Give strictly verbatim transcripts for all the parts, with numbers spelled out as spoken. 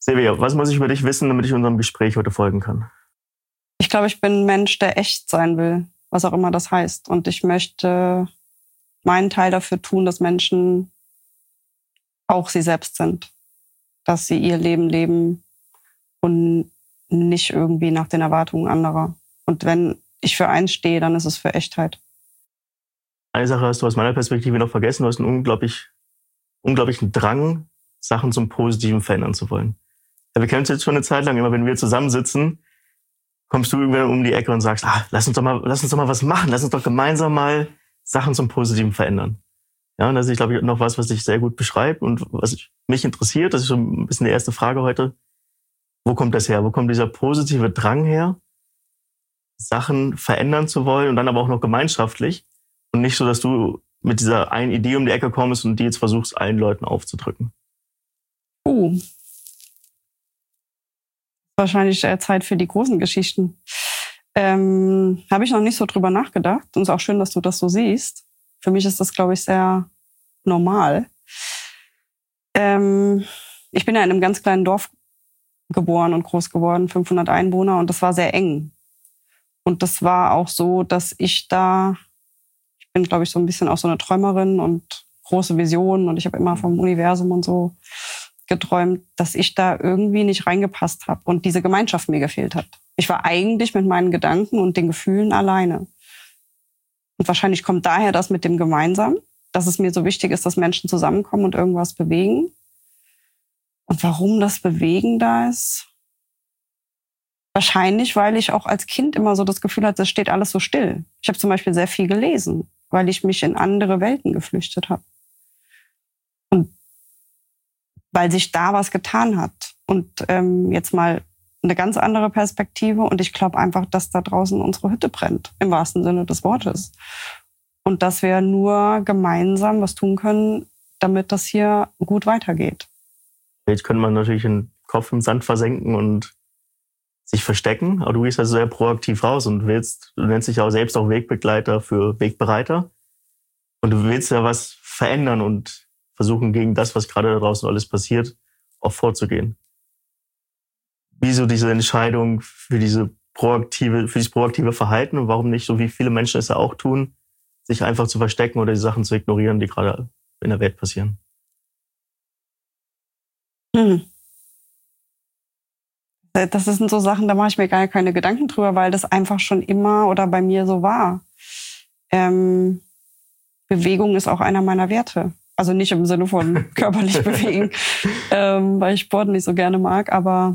Silvia, was muss ich über dich wissen, damit ich unserem Gespräch heute folgen kann? Ich glaube, ich bin ein Mensch, der echt sein will, was auch immer das heißt. Und ich möchte meinen Teil dafür tun, dass Menschen auch sie selbst sind. Dass sie ihr Leben leben und nicht irgendwie nach den Erwartungen anderer. Und wenn ich für eins stehe, dann ist es für Echtheit. Eine Sache hast du aus meiner Perspektive noch vergessen. Du hast einen unglaublich, unglaublichen Drang, Sachen zum Positiven verändern zu wollen. Ja, wir kennen uns jetzt schon eine Zeit lang, immer wenn wir zusammensitzen, kommst du irgendwann um die Ecke und sagst, ah, lass uns doch mal, lass uns doch mal was machen. Lass uns doch gemeinsam mal Sachen zum Positiven verändern. Ja, und das ist, glaube ich, noch was, was dich sehr gut beschreibt und was mich interessiert. Das ist schon ein bisschen die erste Frage heute. Wo kommt das her? Wo kommt dieser positive Drang her, Sachen verändern zu wollen und dann aber auch noch gemeinschaftlich und nicht so, dass du mit dieser einen Idee um die Ecke kommst und die jetzt versuchst, allen Leuten aufzudrücken? Uh. Wahrscheinlich äh, Zeit für die großen Geschichten. Ähm, habe ich noch nicht so drüber nachgedacht. Und es ist auch schön, dass du das so siehst. Für mich ist das, glaube ich, sehr normal. Ähm, ich bin ja in einem ganz kleinen Dorf geboren und groß geworden, fünfhundert Einwohner, und das war sehr eng. Und das war auch so, dass ich da, ich bin, glaube ich, so ein bisschen auch so eine Träumerin und große Visionen und ich habe immer vom Universum und so geträumt, dass ich da irgendwie nicht reingepasst habe und diese Gemeinschaft mir gefehlt hat. Ich war eigentlich mit meinen Gedanken und den Gefühlen alleine. Und wahrscheinlich kommt daher das mit dem Gemeinsam, dass es mir so wichtig ist, dass Menschen zusammenkommen und irgendwas bewegen. Und warum das Bewegen da ist? Wahrscheinlich, weil ich auch als Kind immer so das Gefühl hatte, es steht alles so still. Ich habe zum Beispiel sehr viel gelesen, weil ich mich in andere Welten geflüchtet habe. Und weil sich da was getan hat. Und ähm, jetzt mal eine ganz andere Perspektive. Und ich glaube einfach, dass da draußen unsere Hütte brennt, im wahrsten Sinne des Wortes. Und dass wir nur gemeinsam was tun können, damit das hier gut weitergeht. Jetzt könnte man natürlich den Kopf im Sand versenken und sich verstecken. Aber du gehst also sehr proaktiv raus und willst, du nennst dich ja auch selbst auch Wegbegleiter für Wegbereiter. Und du willst ja was verändern und versuchen, gegen das, was gerade da draußen alles passiert, auch vorzugehen. Wieso diese Entscheidung für diese proaktive, für dieses proaktive Verhalten und warum nicht, so wie viele Menschen es ja auch tun, sich einfach zu verstecken oder die Sachen zu ignorieren, die gerade in der Welt passieren? Hm. Das sind so Sachen, da mache ich mir gar keine Gedanken drüber, weil das einfach schon immer oder bei mir so war. Ähm, Bewegung ist auch einer meiner Werte. Also nicht im Sinne von körperlich bewegen, ähm, weil ich Sport nicht so gerne mag, aber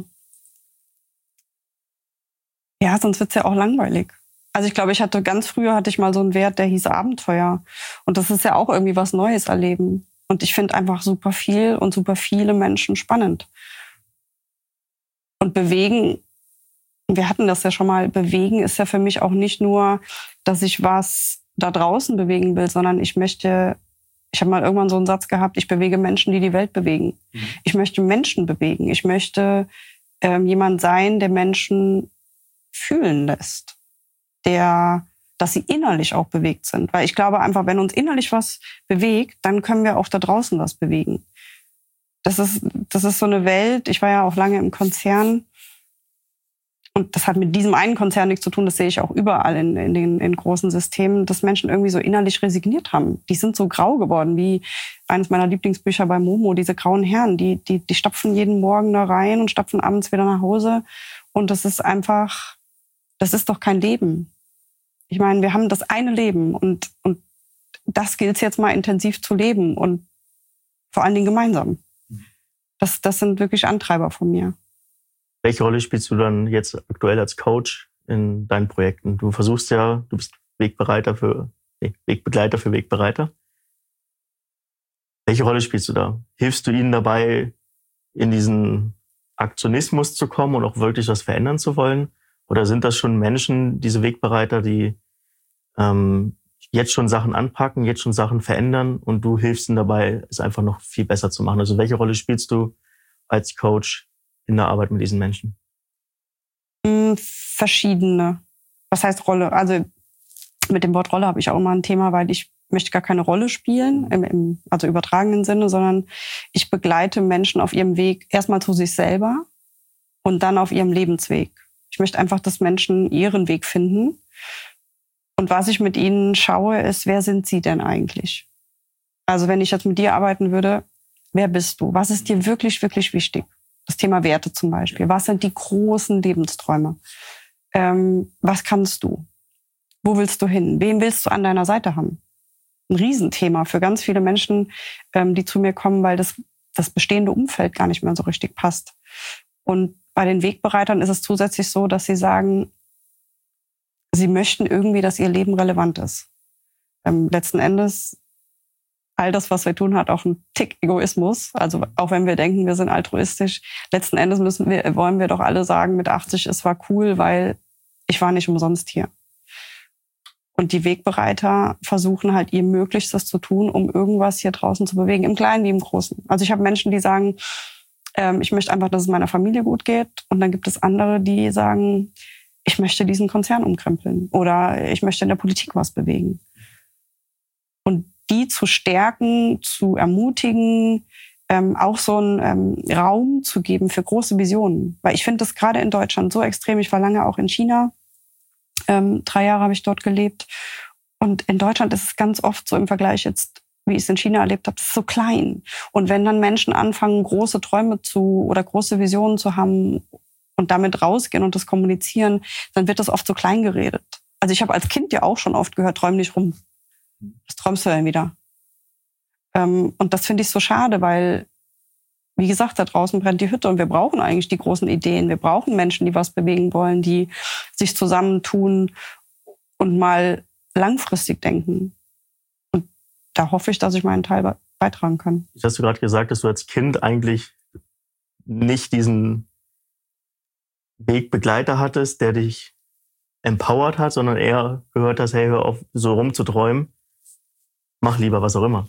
ja, sonst wird's ja auch langweilig. Also ich glaube, ich hatte ganz früher hatte ich mal so einen Wert, der hieß Abenteuer. Und das ist ja auch irgendwie was Neues erleben. Und ich finde einfach super viel und super viele Menschen spannend. Und bewegen, wir hatten das ja schon mal, bewegen ist ja für mich auch nicht nur, dass ich was da draußen bewegen will, sondern ich möchte, ich habe mal irgendwann so einen Satz gehabt, ich bewege Menschen, die die Welt bewegen. Mhm. Ich möchte Menschen bewegen. Ich möchte ähm, jemand sein, der Menschen fühlen lässt, der, dass sie innerlich auch bewegt sind. Weil ich glaube einfach, wenn uns innerlich was bewegt, dann können wir auch da draußen was bewegen. Das ist, das ist so eine Welt, ich war ja auch lange im Konzern und das hat mit diesem einen Konzern nichts zu tun, das sehe ich auch überall in, in den in großen Systemen, dass Menschen irgendwie so innerlich resigniert haben. Die sind so grau geworden, wie eines meiner Lieblingsbücher bei Momo, diese grauen Herren, die, die, die stapfen jeden Morgen da rein und stapfen abends wieder nach Hause und das ist einfach, das ist doch kein Leben. Ich meine, wir haben das eine Leben und, und das gilt es jetzt mal intensiv zu leben und vor allen Dingen gemeinsam. Das, das sind wirklich Antreiber von mir. Welche Rolle spielst du dann jetzt aktuell als Coach in deinen Projekten? Du versuchst ja, du bist Wegbereiter für, nee, Wegbegleiter für Wegbereiter. Welche Rolle spielst du da? Hilfst du ihnen dabei, in diesen Aktionismus zu kommen und auch wirklich was verändern zu wollen? Oder sind das schon Menschen, diese Wegbereiter, die ähm, jetzt schon Sachen anpacken, jetzt schon Sachen verändern und du hilfst ihnen dabei, es einfach noch viel besser zu machen? Also welche Rolle spielst du als Coach in der Arbeit mit diesen Menschen? Verschiedene. Was heißt Rolle? Also mit dem Wort Rolle habe ich auch immer ein Thema, weil ich möchte gar keine Rolle spielen, im, im also übertragenen Sinne, sondern ich begleite Menschen auf ihrem Weg erstmal zu sich selber und dann auf ihrem Lebensweg. Ich möchte einfach, dass Menschen ihren Weg finden. Und was ich mit ihnen schaue, ist, wer sind sie denn eigentlich? Also wenn ich jetzt mit dir arbeiten würde, wer bist du? Was ist dir wirklich, wirklich wichtig? Das Thema Werte zum Beispiel. Was sind die großen Lebensträume? Ähm, was kannst du? Wo willst du hin? Wen willst du an deiner Seite haben? Ein Riesenthema für ganz viele Menschen, ähm, die zu mir kommen, weil das, das bestehende Umfeld gar nicht mehr so richtig passt. Und bei den Wegbereitern ist es zusätzlich so, dass sie sagen, sie möchten irgendwie, dass ihr Leben relevant ist. Ähm, letzten Endes, all das, was wir tun, hat auch einen Tick Egoismus. Also auch wenn wir denken, wir sind altruistisch, letzten Endes müssen wir, wollen wir doch alle sagen, mit achtzig, es war cool, weil ich war nicht umsonst hier. Und die Wegbereiter versuchen halt ihr Möglichstes zu tun, um irgendwas hier draußen zu bewegen, im Kleinen wie im Großen. Also ich habe Menschen, die sagen, ähm, ich möchte einfach, dass es meiner Familie gut geht. Und dann gibt es andere, die sagen, ich möchte diesen Konzern umkrempeln oder ich möchte in der Politik was bewegen. Und die zu stärken, zu ermutigen, ähm, auch so einen ähm, Raum zu geben für große Visionen. Weil ich finde das gerade in Deutschland so extrem. Ich war lange auch in China. Ähm, drei Jahre habe ich dort gelebt. Und in Deutschland ist es ganz oft so im Vergleich jetzt, wie ich es in China erlebt habe, das ist so klein. Und wenn dann Menschen anfangen, große Träume zu oder große Visionen zu haben und damit rausgehen und das kommunizieren, dann wird das oft so klein geredet. Also ich habe als Kind ja auch schon oft gehört, träum nicht rum. Was träumst du denn wieder? Ähm, und das finde ich so schade, weil, wie gesagt, da draußen brennt die Hütte und wir brauchen eigentlich die großen Ideen. Wir brauchen Menschen, die was bewegen wollen, die sich zusammentun und mal langfristig denken. Und da hoffe ich, dass ich meinen Teil be- beitragen kann. Jetzt hast du gerade gesagt, dass du als Kind eigentlich nicht diesen Wegbegleiter hattest, der dich empowert hat, sondern eher gehört hast, hey, hör auf, so rumzuträumen. Mach lieber was auch immer.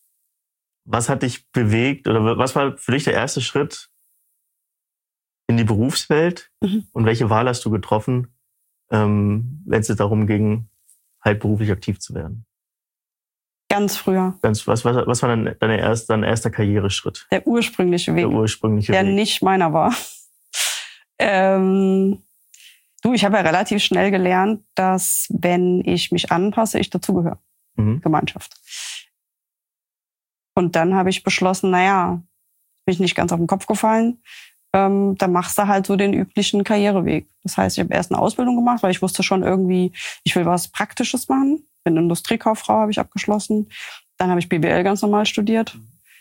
Was hat dich bewegt oder was war für dich der erste Schritt in die Berufswelt Mhm. und welche Wahl hast du getroffen, ähm, wenn es darum ging, halt beruflich aktiv zu werden? Ganz früher. Ganz, was, was, was war dein, deine erste, dein erster Karriereschritt? Der ursprüngliche Weg, Der ursprüngliche der Weg. nicht meiner war. ähm, du, ich habe ja relativ schnell gelernt, dass wenn ich mich anpasse, ich dazugehöre. Mhm. Gemeinschaft. Und dann habe ich beschlossen, naja, bin ich nicht ganz auf den Kopf gefallen, ähm, dann machst du halt so den üblichen Karriereweg. Das heißt, ich habe erst eine Ausbildung gemacht, weil ich wusste schon irgendwie, ich will was Praktisches machen. Bin Industriekauffrau, habe ich abgeschlossen. Dann habe ich B W L ganz normal studiert.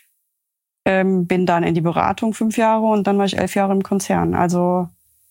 Ähm, bin dann in die Beratung fünf Jahre und dann war ich elf Jahre im Konzern. Also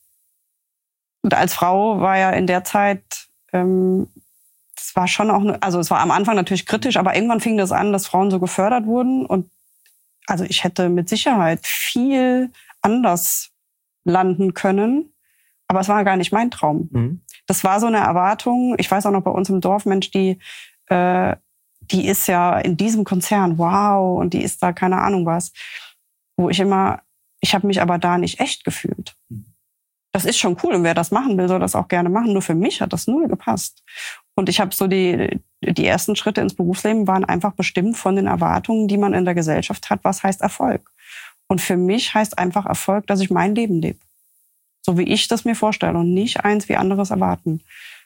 und als Frau war ja in der Zeit ähm, es war schon auch, also es war am Anfang natürlich kritisch, aber irgendwann fing das an, dass Frauen so gefördert wurden. Und also ich hätte mit Sicherheit viel anders landen können, aber es war gar nicht mein Traum. Mhm. Das war so eine Erwartung. Ich weiß auch noch bei uns im Dorf, Mensch, die, äh, die ist ja in diesem Konzern, wow, und die ist da keine Ahnung was. Wo ich immer, ich habe mich aber da nicht echt gefühlt. Das ist schon cool und wer das machen will, soll das auch gerne machen. Nur für mich hat das null gepasst. Und ich habe so die, die ersten Schritte ins Berufsleben waren einfach bestimmt von den Erwartungen, die man in der Gesellschaft hat. Was heißt Erfolg? Und für mich heißt einfach Erfolg, dass ich mein Leben lebe. So wie ich das mir vorstelle und nicht eins, wie andere es erwarten.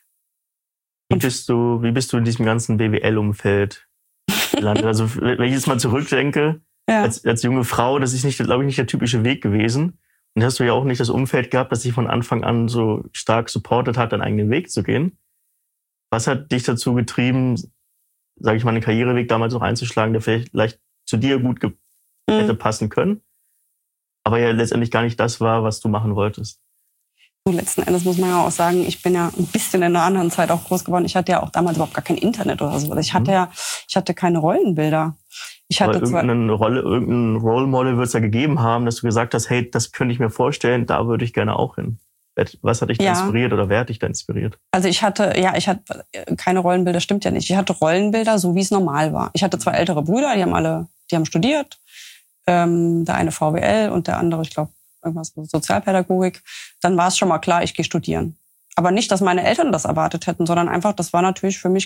Wie bist du, wie bist du in diesem ganzen B W L-Umfeld gelandet? Also wenn ich jetzt mal zurückdenke, ja. als, als junge Frau, das ist nicht, glaube ich, nicht der typische Weg gewesen. Und hast du ja auch nicht das Umfeld gehabt, das dich von Anfang an so stark supportet hat, deinen eigenen Weg zu gehen. Was hat dich dazu getrieben, sage ich mal, einen Karriereweg damals noch einzuschlagen, der vielleicht zu dir gut ge- mhm. hätte passen können, aber ja letztendlich gar nicht das war, was du machen wolltest? So, letzten Endes muss man ja auch sagen, ich bin ja ein bisschen in einer anderen Zeit auch groß geworden. Ich hatte ja auch damals überhaupt gar kein Internet oder so. Ich hatte mhm. ja, ich hatte keine Rollenbilder. Ich hatte aber irgendeine Rolle, irgendein Role Model wird es ja gegeben haben, dass du gesagt hast, hey, das könnte ich mir vorstellen, da würde ich gerne auch hin. Was hat dich da ja. inspiriert oder wer hat dich da inspiriert? Also ich hatte, ja, ich hatte keine Rollenbilder, stimmt ja nicht. Ich hatte Rollenbilder, so wie es normal war. Ich hatte zwei ältere Brüder, die haben alle, die haben studiert. Ähm, der eine V W L und der andere, ich glaube, irgendwas mit Sozialpädagogik. Dann war es schon mal klar, ich gehe studieren. Aber nicht, dass meine Eltern das erwartet hätten, sondern einfach, das war natürlich für mich klar.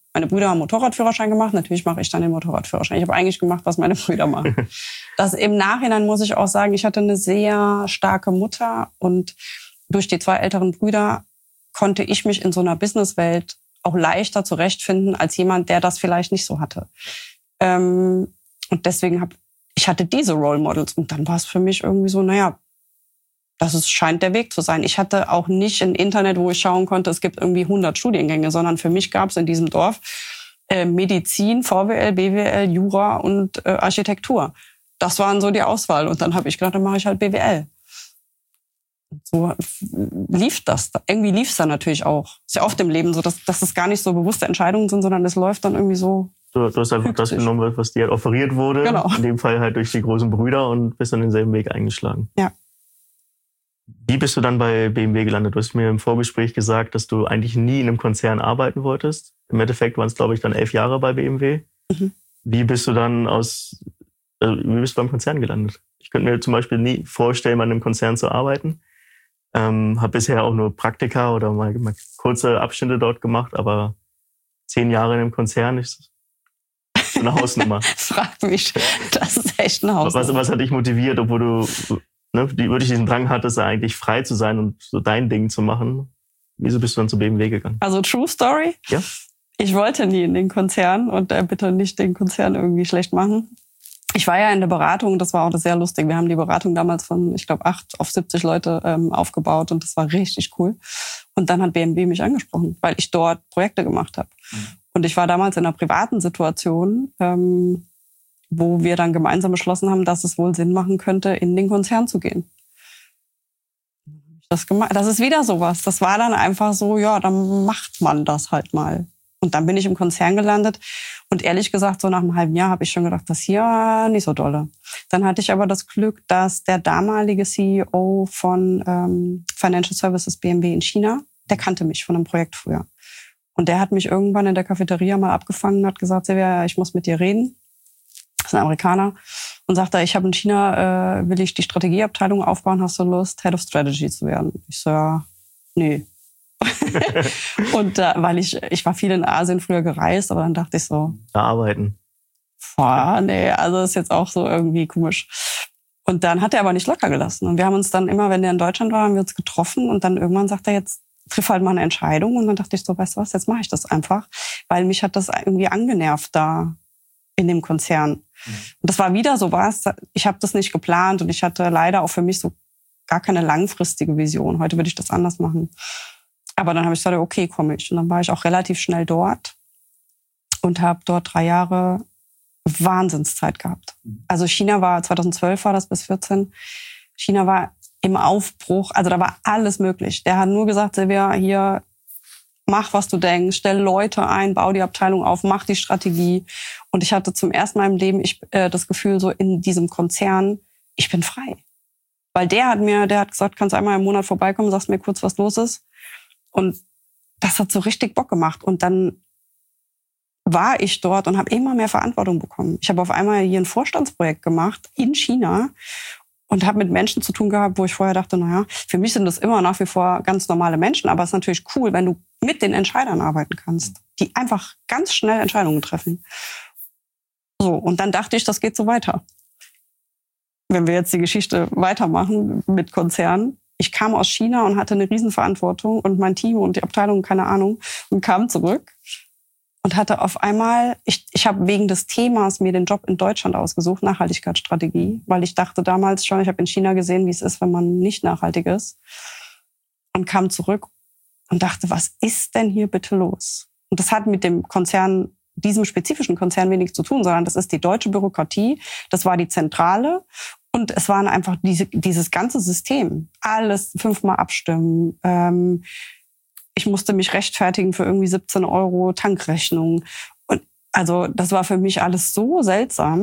Meine Brüder haben Motorradführerschein gemacht, natürlich mache ich dann den Motorradführerschein. Ich habe eigentlich gemacht, was meine Brüder machen. Das im Nachhinein muss ich auch sagen, ich hatte eine sehr starke Mutter und durch die zwei älteren Brüder konnte ich mich in so einer Businesswelt auch leichter zurechtfinden als jemand, der das vielleicht nicht so hatte. Ähm, und deswegen habe ich hatte diese Role Models und dann war es für mich irgendwie so, naja, das ist, scheint der Weg zu sein. Ich hatte auch nicht ein Internet, wo ich schauen konnte, es gibt irgendwie hundert Studiengänge, sondern für mich gab es in diesem Dorf äh, Medizin, V W L, B W L, Jura und äh, Architektur. Das waren so die Auswahl. Und dann habe ich gedacht, dann mache ich halt B W L. Und so lief das. Irgendwie lief es dann natürlich auch. Ist ja oft im Leben so, dass, dass es gar nicht so bewusste Entscheidungen sind, sondern es läuft dann irgendwie so. Du, du hast einfach das genommen, was dir halt offeriert wurde. Genau. In dem Fall halt durch die großen Brüder und bist dann denselben Weg eingeschlagen. Ja. Wie bist du dann bei B M W gelandet? Du hast mir im Vorgespräch gesagt, dass du eigentlich nie in einem Konzern arbeiten wolltest. Im Endeffekt waren es, glaube ich, dann elf Jahre bei B M W. Mhm. Wie bist du dann aus, äh, wie bist du beim Konzern gelandet? Ich könnte mir zum Beispiel nie vorstellen, bei einem Konzern zu arbeiten. Ähm, habe bisher auch nur Praktika oder mal, mal kurze Abschnitte dort gemacht, aber zehn Jahre in einem Konzern ist so eine Hausnummer. Frag mich, das ist echt eine Hausnummer. Was, was hat dich motiviert, obwohl du ne, die, wirklich diesen Drang hattest, eigentlich frei zu sein und so dein Ding zu machen? Wieso bist du dann zu B M W gegangen? Also True Story? Ja. Ich wollte nie in den Konzern und äh, bitte nicht den Konzern irgendwie schlecht machen. Ich war ja in der Beratung, das war auch sehr lustig. Wir haben die Beratung damals von, ich glaube, acht auf siebzig Leute ähm, aufgebaut und das war richtig cool. Und dann hat B M W mich angesprochen, weil ich dort Projekte gemacht habe. Mhm. Und ich war damals in einer privaten Situation, ähm, wo wir dann gemeinsam beschlossen haben, dass es wohl Sinn machen könnte, in den Konzern zu gehen. Das, geme- das ist wieder sowas. Das war dann einfach so, ja, dann macht man das halt mal. Und dann bin ich im Konzern gelandet. Und ehrlich gesagt, so nach einem halben Jahr habe ich schon gedacht, das hier nicht so dolle. Dann hatte ich aber das Glück, dass der damalige C E O von ähm, Financial Services B M W in China, der kannte mich von einem Projekt früher. Und der hat mich irgendwann in der Cafeteria mal abgefangen und hat gesagt, Silvia, ich muss mit dir reden. Das ist ein Amerikaner. Und sagte, ich habe in China, äh, will ich die Strategieabteilung aufbauen, hast du Lust, Head of Strategy zu werden? Ich so, ja, nee. Und äh, weil ich, ich war viel in Asien früher gereist, aber dann dachte ich so. Arbeiten. Boah, nee, also ist jetzt auch so irgendwie komisch. Und dann hat er aber nicht locker gelassen. Und wir haben uns dann immer, wenn der in Deutschland war, haben wir uns getroffen und dann irgendwann sagt er, jetzt triff halt mal eine Entscheidung. Und dann dachte ich so, weißt du was, jetzt mache ich das einfach. Weil mich hat das irgendwie angenervt da in dem Konzern. Mhm. Und das war wieder so was, ich habe das nicht geplant und ich hatte leider auch für mich so gar keine langfristige Vision. Heute würde ich das anders machen. Aber dann habe ich gesagt, okay, komme ich. Und dann war ich auch relativ schnell dort und habe dort drei Jahre Wahnsinnszeit gehabt. Also China war, zweitausendzwölf war das bis vierzehn, China war im Aufbruch, also da war alles möglich. Der hat nur gesagt, Silvia, hier, mach, was du denkst, stell Leute ein, bau die Abteilung auf, mach die Strategie. Und ich hatte zum ersten Mal im Leben ich, äh, das Gefühl, so in diesem Konzern, ich bin frei. Weil der hat mir, der hat gesagt, kannst einmal im Monat vorbeikommen, sagst mir kurz, was los ist. Und das hat so richtig Bock gemacht. Und dann war ich dort und habe immer mehr Verantwortung bekommen. Ich habe auf einmal hier ein Vorstandsprojekt gemacht in China und habe mit Menschen zu tun gehabt, wo ich vorher dachte, naja, für mich sind das immer nach wie vor ganz normale Menschen. Aber es ist natürlich cool, wenn du mit den Entscheidern arbeiten kannst, die einfach ganz schnell Entscheidungen treffen. So, und dann dachte ich, das geht so weiter. Wenn wir jetzt die Geschichte weitermachen mit Konzernen. Ich kam aus China und hatte eine Riesenverantwortung und mein Team und die Abteilung, keine Ahnung, und kam zurück und hatte auf einmal, ich, ich habe wegen des Themas mir den Job in Deutschland ausgesucht, Nachhaltigkeitsstrategie, weil ich dachte damals schon, ich habe in China gesehen, wie es ist, wenn man nicht nachhaltig ist, und kam zurück und dachte, was ist denn hier bitte los? Und das hat mit dem Konzern, diesem spezifischen Konzern wenig zu tun, sondern das ist die deutsche Bürokratie, das war die Zentrale. Und es waren einfach diese, dieses ganze System. Alles fünfmal abstimmen. Ähm, ich musste mich rechtfertigen für irgendwie siebzehn Euro Tankrechnung. Und also das war für mich alles so seltsam.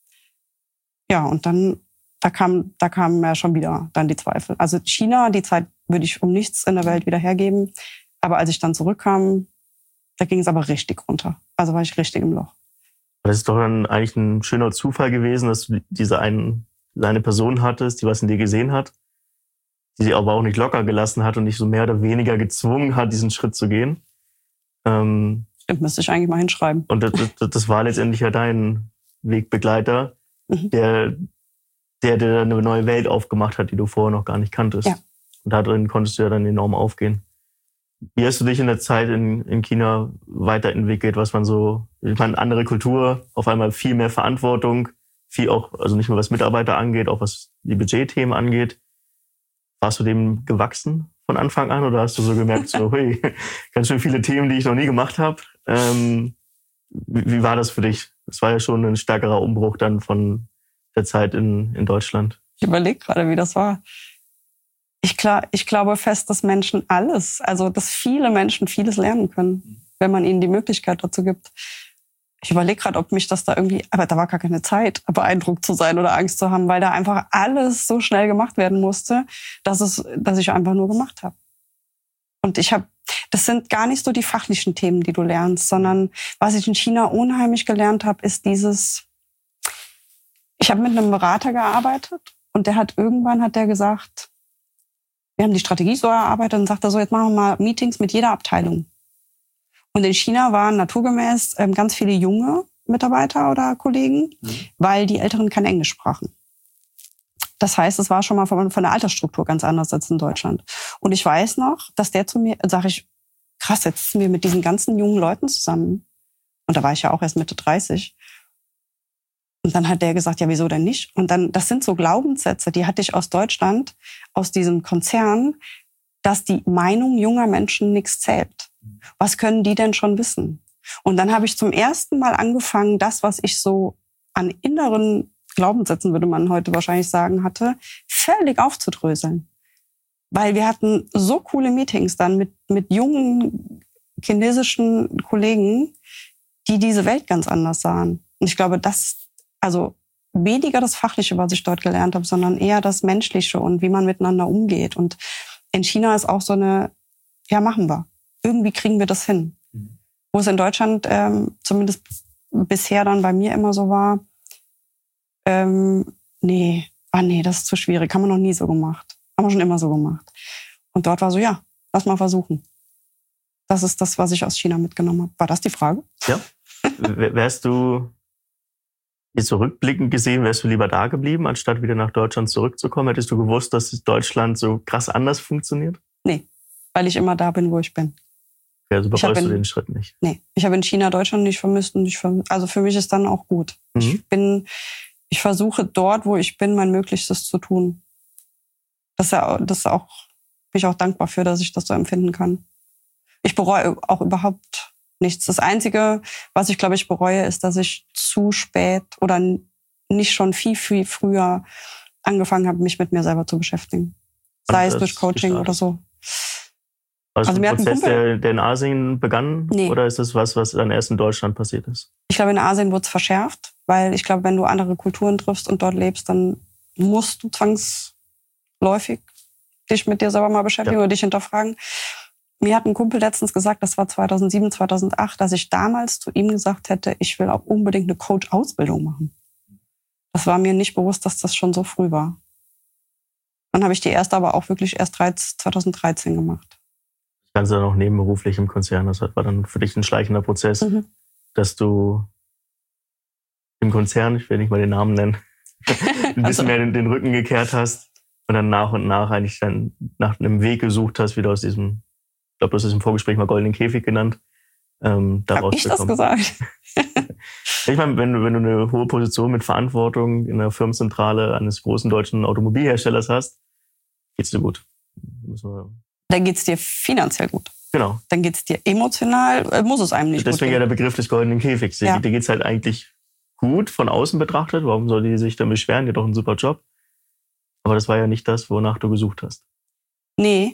Ja, und dann da kam, da kamen ja schon wieder dann die Zweifel. Also China, die Zeit würde ich um nichts in der Welt wieder hergeben. Aber als ich dann zurückkam, da ging es aber richtig runter. Also war ich richtig im Loch. Das ist doch dann eigentlich ein schöner Zufall gewesen, dass du diese einen eine Person hattest, die was in dir gesehen hat, die sie aber auch nicht locker gelassen hat und dich so mehr oder weniger gezwungen hat, diesen Schritt zu gehen. Ähm, Stimmt, müsste ich eigentlich mal hinschreiben. Und das, das, das war letztendlich ja dein Wegbegleiter, mhm. der, der dir eine neue Welt aufgemacht hat, die du vorher noch gar nicht kanntest. Ja. Und darin konntest du ja dann enorm aufgehen. Wie hast du dich in der Zeit in, in China weiterentwickelt, was man so, ich meine, andere Kultur, auf einmal viel mehr Verantwortung, viel auch, also nicht nur was Mitarbeiter angeht, auch was die Budgetthemen angeht. Warst du dem gewachsen von Anfang an oder hast du so gemerkt, so, hey, ganz schön viele Themen, die ich noch nie gemacht habe? Ähm, wie, wie war das für dich? Das war ja schon ein stärkerer Umbruch dann von der Zeit in, in Deutschland. Ich überlege gerade, wie das war. Ich, klar, ich glaube fest, dass Menschen alles, also dass viele Menschen vieles lernen können, wenn man ihnen die Möglichkeit dazu gibt. Ich überlege gerade, ob mich das da irgendwie, aber da war gar keine Zeit, beeindruckt zu sein oder Angst zu haben, weil da einfach alles so schnell gemacht werden musste, dass es, dass ich einfach nur gemacht habe. Und ich habe, das sind gar nicht so die fachlichen Themen, die du lernst, sondern was ich in China unheimlich gelernt habe, ist dieses, ich habe mit einem Berater gearbeitet und der hat irgendwann, hat der gesagt, wir haben die Strategie so erarbeitet und sagt er so, jetzt machen wir mal Meetings mit jeder Abteilung. Und in China waren naturgemäß ähm, ganz viele junge Mitarbeiter oder Kollegen, mhm. weil die Älteren kein Englisch sprachen. Das heißt, es war schon mal von, von der Altersstruktur ganz anders als in Deutschland. Und ich weiß noch, dass der zu mir, sage ich, krass, jetzt sind wir mit diesen ganzen jungen Leuten zusammen. Und da war ich ja auch erst Mitte dreißig. Und dann hat der gesagt, ja, wieso denn nicht? Und dann, das sind so Glaubenssätze, die hatte ich aus Deutschland, aus diesem Konzern, dass die Meinung junger Menschen nichts zählt. Was können die denn schon wissen? Und dann habe ich zum ersten Mal angefangen, das, was ich so an inneren Glaubenssätzen, würde man heute wahrscheinlich sagen, hatte, völlig aufzudröseln. Weil wir hatten so coole Meetings dann mit, mit jungen chinesischen Kollegen, die diese Welt ganz anders sahen. Und ich glaube, das Also weniger das Fachliche, was ich dort gelernt habe, sondern eher das Menschliche und wie man miteinander umgeht. Und in China ist auch so eine, ja, machen wir. Irgendwie kriegen wir das hin. Mhm. Wo es in Deutschland ähm, zumindest bisher dann bei mir immer so war, ähm, nee, ah nee, das ist zu schwierig, haben wir noch nie so gemacht. Haben wir schon immer so gemacht. Und dort war so, ja, lass mal versuchen. Das ist das, was ich aus China mitgenommen habe. War das die Frage? Ja. Wärst du jetzt zurückblickend gesehen, wärst du lieber da geblieben, anstatt wieder nach Deutschland zurückzukommen? Hättest du gewusst, dass Deutschland so krass anders funktioniert? Nee, weil ich immer da bin, wo ich bin. Okay, also bereust du den Schritt nicht? Nee, ich habe in China Deutschland nicht vermisst. Und ich verm- also für mich ist dann auch gut. Mhm. Ich bin, ich versuche dort, wo ich bin, mein Möglichstes zu tun. Das ist ja, das ist auch, bin ich auch dankbar für, dass ich das so empfinden kann. Ich bereue auch überhaupt nichts. Das Einzige, was ich, glaube ich, bereue, ist, dass ich zu spät oder nicht schon viel, viel früher angefangen habe, mich mit mir selber zu beschäftigen. Sei es durch Coaching oder so. Also, also ein Prozess, der, der in Asien begann? Nee. Oder ist das was, was dann erst in Deutschland passiert ist? Ich glaube, in Asien wurde es verschärft, weil ich glaube, wenn du andere Kulturen triffst und dort lebst, dann musst du zwangsläufig dich mit dir selber mal beschäftigen ja. oder dich hinterfragen. Mir hat ein Kumpel letztens gesagt, das war zweitausendsieben, zweitausendacht, dass ich damals zu ihm gesagt hätte, ich will auch unbedingt eine Coach-Ausbildung machen. Das war mir nicht bewusst, dass das schon so früh war. Dann habe ich die erste aber auch wirklich erst zweitausenddreizehn gemacht. Das Ganze dann auch nebenberuflich im Konzern. Das war dann für dich ein schleichender Prozess, mhm. dass du im Konzern, ich will nicht mal den Namen nennen, ein bisschen also. mehr den, den Rücken gekehrt hast und dann nach und nach eigentlich dann nach einem Weg gesucht hast, wieder aus diesem, ich glaube, du hast es im Vorgespräch mal goldenen Käfig genannt. Ähm, Hab ich das gesagt? Ich meine, wenn du, wenn du eine hohe Position mit Verantwortung in der Firmenzentrale eines großen deutschen Automobilherstellers hast, geht's dir gut. Müssen wir Dann geht's dir finanziell gut. Genau. Dann geht's dir emotional, muss es einem nicht Deswegen gut gehen. ja der Begriff des goldenen Käfigs. Ja. Dir geht's halt eigentlich gut von außen betrachtet. Warum soll die sich dann beschweren? Die hat doch einen super Job. Aber das war ja nicht das, wonach du gesucht hast. Nee.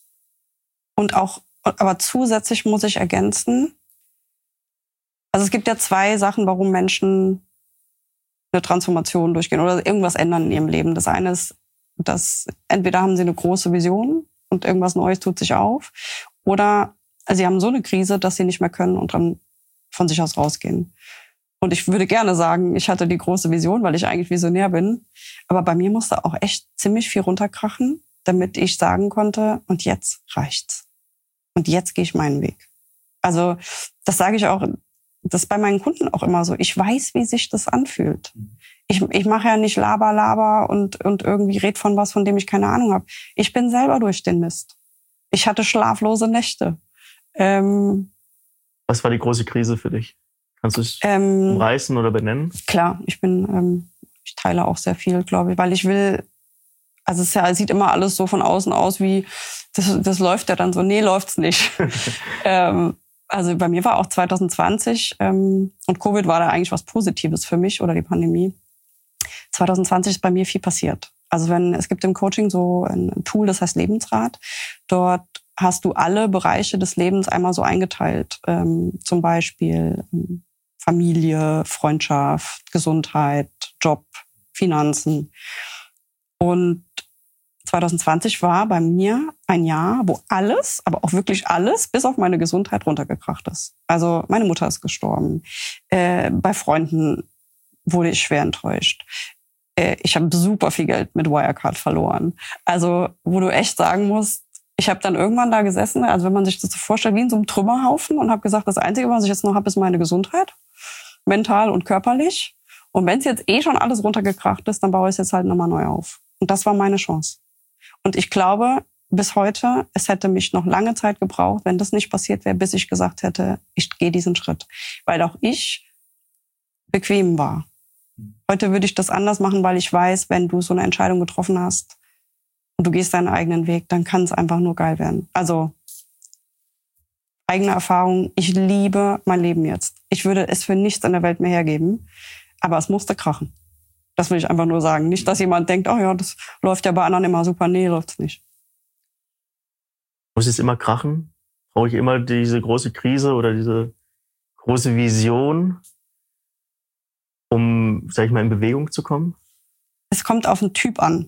Und auch, aber zusätzlich muss ich ergänzen, also es gibt ja zwei Sachen, warum Menschen eine Transformation durchgehen oder irgendwas ändern in ihrem Leben. Das eine ist, dass entweder haben sie eine große Vision und irgendwas Neues tut sich auf, oder sie haben so eine Krise, dass sie nicht mehr können und dann von sich aus rausgehen. Und ich würde gerne sagen, ich hatte die große Vision, weil ich eigentlich Visionär bin. Aber bei mir musste auch echt ziemlich viel runterkrachen, damit ich sagen konnte, und jetzt reicht's. Und jetzt gehe ich meinen Weg. Also das sage ich auch, das ist bei meinen Kunden auch immer so. Ich weiß, wie sich das anfühlt. Ich, ich mache ja nicht Laber, Laber und, und irgendwie red von was, von dem ich keine Ahnung habe. Ich bin selber durch den Mist. Ich hatte schlaflose Nächte. Ähm, Was war die große Krise für dich? Kannst du es ähm, umreißen oder benennen? Klar, ich bin, ähm, ich teile auch sehr viel, glaube ich, weil ich will, also es ja, sieht immer alles so von außen aus wie, das, das läuft ja dann so, nee, läuft's nicht. ähm, also bei mir war auch zwanzig zwanzig ähm, und Covid war da eigentlich was Positives für mich oder die Pandemie. zwanzig zwanzig ist bei mir viel passiert. Also wenn es gibt im Coaching so ein Tool, das heißt Lebensrat. Dort hast du alle Bereiche des Lebens einmal so eingeteilt. Ähm, zum Beispiel ähm, Familie, Freundschaft, Gesundheit, Job, Finanzen. Und zwanzig zwanzig war bei mir ein Jahr, wo alles, aber auch wirklich alles, bis auf meine Gesundheit runtergekracht ist. Also meine Mutter ist gestorben. Äh, bei Freunden wurde ich schwer enttäuscht. Äh, ich habe super viel Geld mit Wirecard verloren. Also wo du echt sagen musst, ich habe dann irgendwann da gesessen, also wenn man sich das so vorstellt, wie in so einem Trümmerhaufen und habe gesagt, das Einzige, was ich jetzt noch habe, ist meine Gesundheit, mental und körperlich. Und wenn es jetzt eh schon alles runtergekracht ist, dann baue ich es jetzt halt nochmal neu auf. Und das war meine Chance. Und ich glaube, bis heute, es hätte mich noch lange Zeit gebraucht, wenn das nicht passiert wäre, bis ich gesagt hätte, ich gehe diesen Schritt. Weil auch ich bequem war. Heute würde ich das anders machen, weil ich weiß, wenn du so eine Entscheidung getroffen hast und du gehst deinen eigenen Weg, dann kann es einfach nur geil werden. Also eigene Erfahrung, ich liebe mein Leben jetzt. Ich würde es für nichts in der Welt mehr hergeben, aber es musste krachen. Das will ich einfach nur sagen. Nicht, dass jemand denkt, oh ja, das läuft ja bei anderen immer super. Nee, läuft's nicht. Muss es immer krachen? Brauche ich immer diese große Krise oder diese große Vision, um, sag ich mal, in Bewegung zu kommen? Es kommt auf den Typ an.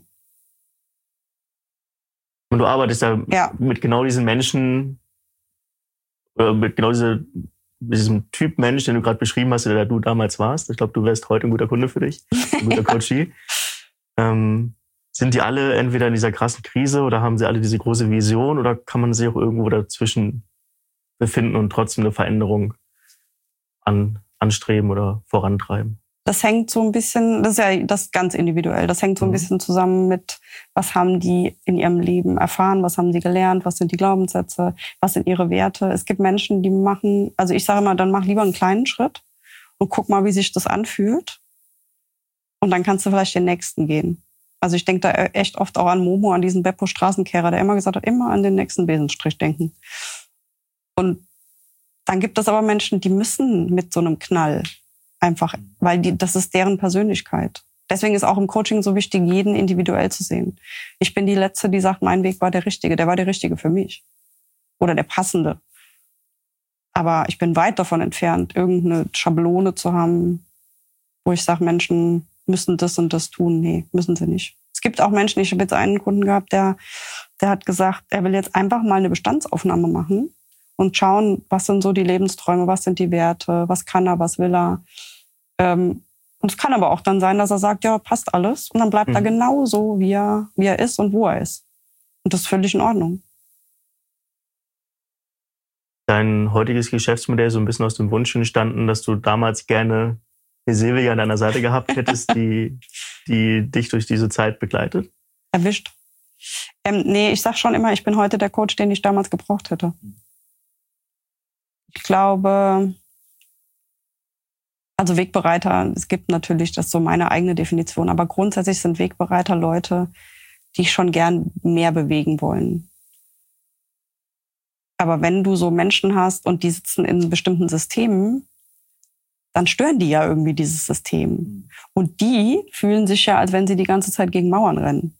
Und du arbeitest ja, ja. mit genau diesen Menschen, oder mit genau diese, mit diesem Typ Mensch, den du gerade beschrieben hast, der du damals warst. Ich glaube, du wärst heute ein guter Kunde für dich, ein guter Coachie. ähm, sind die alle entweder in dieser krassen Krise oder haben sie alle diese große Vision oder kann man sich auch irgendwo dazwischen befinden und trotzdem eine Veränderung an, anstreben oder vorantreiben? Das hängt so ein bisschen, das ist ja das ganz individuell, das hängt so ein bisschen zusammen mit, was haben die in ihrem Leben erfahren, was haben sie gelernt, was sind die Glaubenssätze, was sind ihre Werte. Es gibt Menschen, die machen, also ich sage immer, dann mach lieber einen kleinen Schritt und guck mal, wie sich das anfühlt. Und dann kannst du vielleicht den nächsten gehen. Also ich denke da echt oft auch an Momo, an diesen Beppo-Straßenkehrer, der immer gesagt hat, immer an den nächsten Besenstrich denken. Und dann gibt es aber Menschen, die müssen mit so einem Knall einfach, weil die, das ist deren Persönlichkeit. Deswegen ist auch im Coaching so wichtig, jeden individuell zu sehen. Ich bin die Letzte, die sagt, mein Weg war der richtige. Der war der richtige für mich. Oder der passende. Aber ich bin weit davon entfernt, irgendeine Schablone zu haben, wo ich sage, Menschen müssen das und das tun. Nee, müssen sie nicht. Es gibt auch Menschen, ich habe jetzt einen Kunden gehabt, der, der hat gesagt, er will jetzt einfach mal eine Bestandsaufnahme machen und schauen, was sind so die Lebensträume, was sind die Werte, was kann er, was will er. Ähm, und es kann aber auch dann sein, dass er sagt, ja, passt alles. Und dann bleibt mhm. er genau so, wie er, wie er ist und wo er ist. Und das ist völlig in Ordnung. Dein heutiges Geschäftsmodell ist so ein bisschen aus dem Wunsch entstanden, dass du damals gerne eine Silvia an deiner Seite gehabt hättest, die, die dich durch diese Zeit begleitet? Erwischt. Ähm, nee, ich sag schon immer, ich bin heute der Coach, den ich damals gebraucht hätte. Ich glaube, also Wegbereiter, es gibt natürlich, das ist so meine eigene Definition, aber grundsätzlich sind Wegbereiter Leute, die schon gern mehr bewegen wollen. Aber wenn du so Menschen hast und die sitzen in bestimmten Systemen, dann stören die ja irgendwie dieses System. Und die fühlen sich ja, als wenn sie die ganze Zeit gegen Mauern rennen.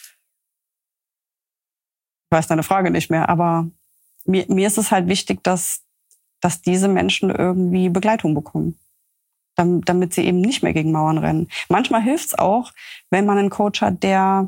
Ich weiß deine Frage nicht mehr, aber mir, mir ist es halt wichtig, dass, dass diese Menschen irgendwie Begleitung bekommen. Damit, damit sie eben nicht mehr gegen Mauern rennen. Manchmal hilft es auch, wenn man einen Coach hat, der,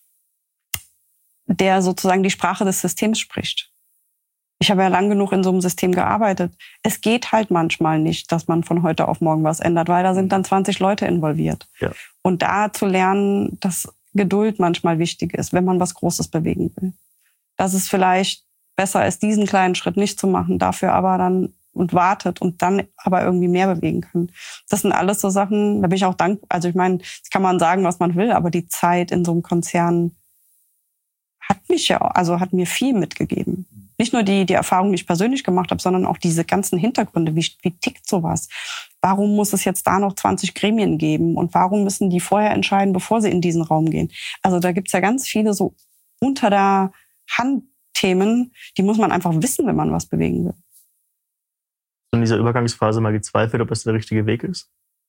der sozusagen die Sprache des Systems spricht. Ich habe ja lang genug in so einem System gearbeitet. Es geht halt manchmal nicht, dass man von heute auf morgen was ändert, weil da sind dann zwanzig Leute involviert. Ja. Und da zu lernen, dass Geduld manchmal wichtig ist, wenn man was Großes bewegen will. Dass es vielleicht besser ist, diesen kleinen Schritt nicht zu machen, dafür aber dann und wartet und dann aber irgendwie mehr bewegen kann. Das sind alles so Sachen, da bin ich auch dankbar. Also ich meine, das kann man sagen, was man will, aber die Zeit in so einem Konzern hat mich ja, also hat mir viel mitgegeben. Nicht nur die, die Erfahrung, die ich persönlich gemacht habe, sondern auch diese ganzen Hintergründe. Wie, wie tickt sowas? Warum muss es jetzt da noch zwanzig Gremien geben? Und warum müssen die vorher entscheiden, bevor sie in diesen Raum gehen? Also da gibt's ja ganz viele so unter der Hand Themen, die muss man einfach wissen, wenn man was bewegen will. In dieser Übergangsphase mal gezweifelt, ob das der richtige Weg ist?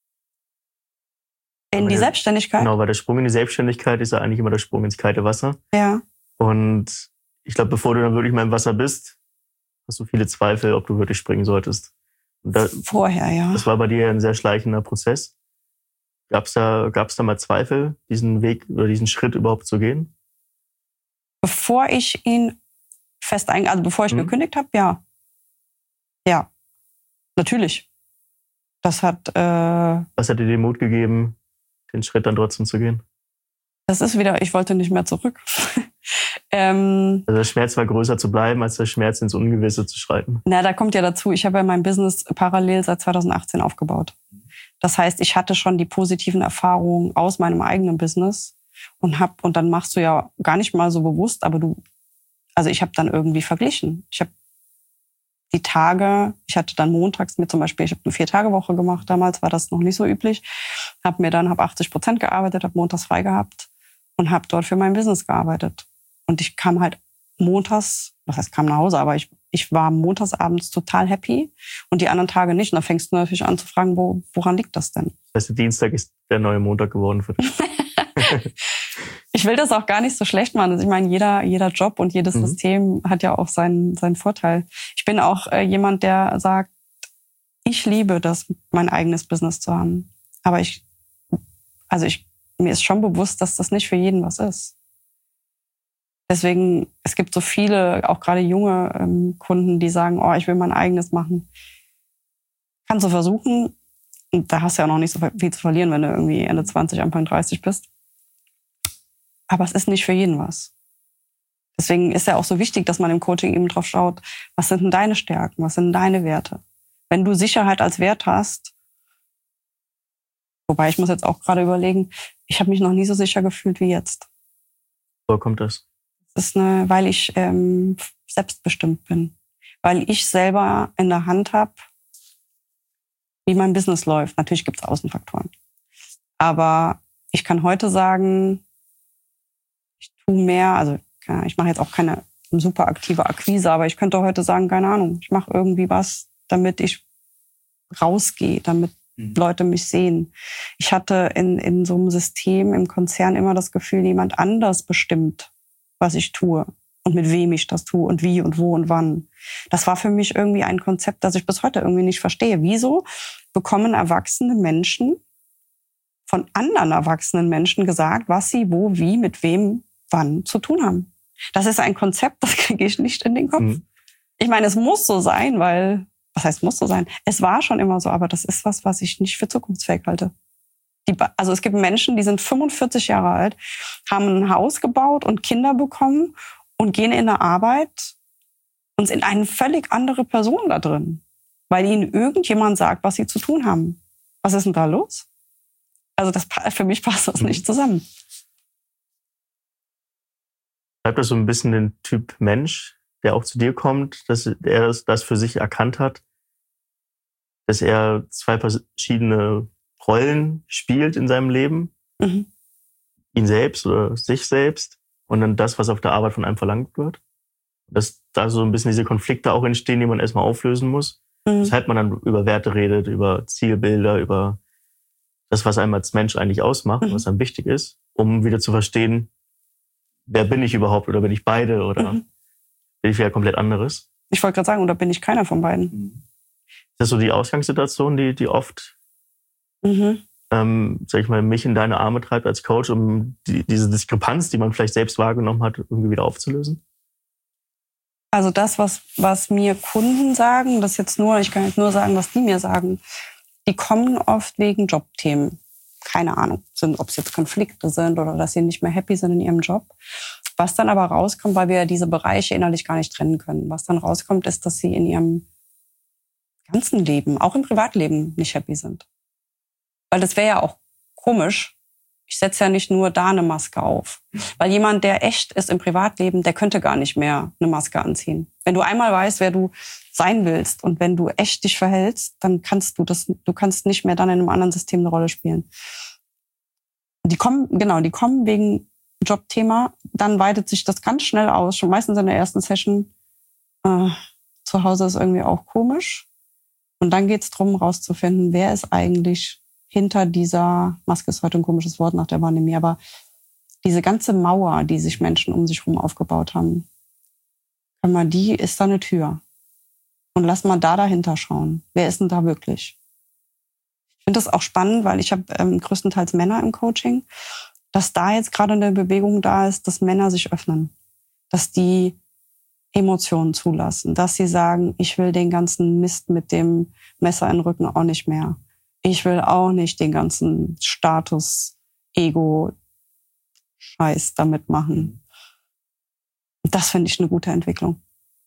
In die Selbstständigkeit? Genau, weil der Sprung in die Selbstständigkeit ist ja eigentlich immer der Sprung ins kalte Wasser. Ja. Und ich glaube, bevor du dann wirklich mal im Wasser bist, hast du viele Zweifel, ob du wirklich springen solltest. Und da, Vorher, ja. Das war bei dir ein sehr schleichender Prozess. Gab's da, gab's da mal Zweifel, diesen Weg oder diesen Schritt überhaupt zu gehen? Bevor ich ihn fest ein, also bevor ich mhm. gekündigt habe, ja. Ja. Natürlich. Das hat. Äh, Was hat dir den Mut gegeben, den Schritt dann trotzdem zu gehen? Das ist wieder, ich wollte nicht mehr zurück. ähm, also der Schmerz war größer zu bleiben, als der Schmerz ins Ungewisse zu schreiten. Na, da kommt ja dazu, ich habe ja mein Business parallel seit zweitausendachtzehn aufgebaut. Das heißt, ich hatte schon die positiven Erfahrungen aus meinem eigenen Business und hab, und dann machst du ja gar nicht mal so bewusst, aber du, also ich habe dann irgendwie verglichen. Ich habe die Tage, ich hatte dann montags mir zum Beispiel, ich habe eine Vier-Tage-Woche gemacht, damals war das noch nicht so üblich, habe mir dann, habe achtzig Prozent gearbeitet, habe montags frei gehabt und habe dort für mein Business gearbeitet. Und ich kam halt montags, was heißt kam nach Hause, aber ich, ich war montags abends total happy und die anderen Tage nicht. Und dann fängst du natürlich an zu fragen, wo, woran liegt das denn? Das heißt, der Dienstag ist der neue Montag geworden für dich. Ich will das auch gar nicht so schlecht machen. Also ich meine, jeder, jeder Job und jedes mhm. System hat ja auch seinen, seinen Vorteil. Ich bin auch äh, jemand, der sagt, ich liebe das, mein eigenes Business zu haben. Aber ich, also ich, mir ist schon bewusst, dass das nicht für jeden was ist. Deswegen, es gibt so viele, auch gerade junge ähm, Kunden, die sagen, oh, ich will mein eigenes machen. Kannst du versuchen. Und da hast du ja auch noch nicht so viel zu verlieren, wenn du irgendwie Ende zwanzig, Anfang dreißig bist. Aber es ist nicht für jeden was. Deswegen ist ja auch so wichtig, dass man im Coaching eben drauf schaut, was sind denn deine Stärken, was sind deine Werte? Wenn du Sicherheit als Wert hast, wobei ich muss jetzt auch gerade überlegen, ich habe mich noch nie so sicher gefühlt wie jetzt. Woher kommt das? Das ist eine, weil ich ähm, selbstbestimmt bin. Weil ich selber in der Hand habe, wie mein Business läuft. Natürlich gibt es Außenfaktoren. Aber ich kann heute sagen, ich tue mehr, also ich mache jetzt auch keine super aktive Akquise, aber ich könnte heute sagen, keine Ahnung, ich mache irgendwie was, damit ich rausgehe, damit mhm. Leute mich sehen. Ich hatte in, in so einem System im Konzern immer das Gefühl, jemand anders bestimmt, was ich tue und mit wem ich das tue und wie und wo und wann. Das war für mich irgendwie ein Konzept, das ich bis heute irgendwie nicht verstehe. Wieso bekommen erwachsene Menschen von anderen erwachsenen Menschen gesagt, was sie wo, wie, mit wem, wann zu tun haben? Das ist ein Konzept, das kriege ich nicht in den Kopf. Mhm. Ich meine, es muss so sein, weil, was heißt muss so sein? Es war schon immer so, aber das ist was, was ich nicht für zukunftsfähig halte. Die, also es gibt Menschen, die sind fünfundvierzig Jahre alt, haben ein Haus gebaut und Kinder bekommen und gehen in eine Arbeit und sind eine völlig andere Person da drin, weil ihnen irgendjemand sagt, was sie zu tun haben. Was ist denn da los? Also das, für mich passt das nicht zusammen. Bleibt das so ein bisschen den Typ Mensch, der auch zu dir kommt, dass er das für sich erkannt hat, dass er zwei verschiedene Rollen spielt in seinem Leben, mhm. ihn selbst oder sich selbst und dann das, was auf der Arbeit von einem verlangt wird. Dass da so ein bisschen diese Konflikte auch entstehen, die man erstmal auflösen muss. Mhm. Weshalb man dann über Werte redet, über Zielbilder, über das, was einem als Mensch eigentlich ausmacht, mhm. was einem wichtig ist, um wieder zu verstehen, wer bin ich überhaupt oder bin ich beide oder mhm. bin ich wieder komplett anderes. Ich wollte gerade sagen, oder bin ich keiner von beiden? Mhm. Ist das so die Ausgangssituation, die, die oft Mhm. Ähm, sag ich mal, mich in deine Arme treibt als Coach, um die, diese Diskrepanz, die man vielleicht selbst wahrgenommen hat, irgendwie wieder aufzulösen? Also das, was, was mir Kunden sagen, das jetzt nur, ich kann jetzt nur sagen, was die mir sagen, die kommen oft wegen Jobthemen. Keine Ahnung, sind, ob es jetzt Konflikte sind oder dass sie nicht mehr happy sind in ihrem Job. Was dann aber rauskommt, weil wir diese Bereiche innerlich gar nicht trennen können. Was dann rauskommt, ist, dass sie in ihrem ganzen Leben, auch im Privatleben, nicht happy sind. Weil das wäre ja auch komisch. Ich setze ja nicht nur da eine Maske auf. Weil jemand, der echt ist im Privatleben, der könnte gar nicht mehr eine Maske anziehen. Wenn du einmal weißt, wer du sein willst und wenn du echt dich verhältst, dann kannst du das, du kannst nicht mehr dann in einem anderen System eine Rolle spielen. Die kommen, genau, die kommen wegen Jobthema, dann weitet sich das ganz schnell aus. Schon meistens in der ersten Session, äh, zu Hause ist irgendwie auch komisch. Und dann geht's drum, rauszufinden, wer ist eigentlich hinter dieser, Maske ist heute ein komisches Wort nach der Pandemie, aber diese ganze Mauer, die sich Menschen um sich herum aufgebaut haben, kann man, die ist da eine Tür. Und lass mal da dahinter schauen. Wer ist denn da wirklich? Ich finde das auch spannend, weil ich habe ähm, größtenteils Männer im Coaching, dass da jetzt gerade eine Bewegung da ist, dass Männer sich öffnen. Dass die Emotionen zulassen. Dass sie sagen, ich will den ganzen Mist mit dem Messer in den Rücken auch nicht mehr. Ich will auch nicht den ganzen Status, Ego-Scheiß damit machen. Das finde ich eine gute Entwicklung.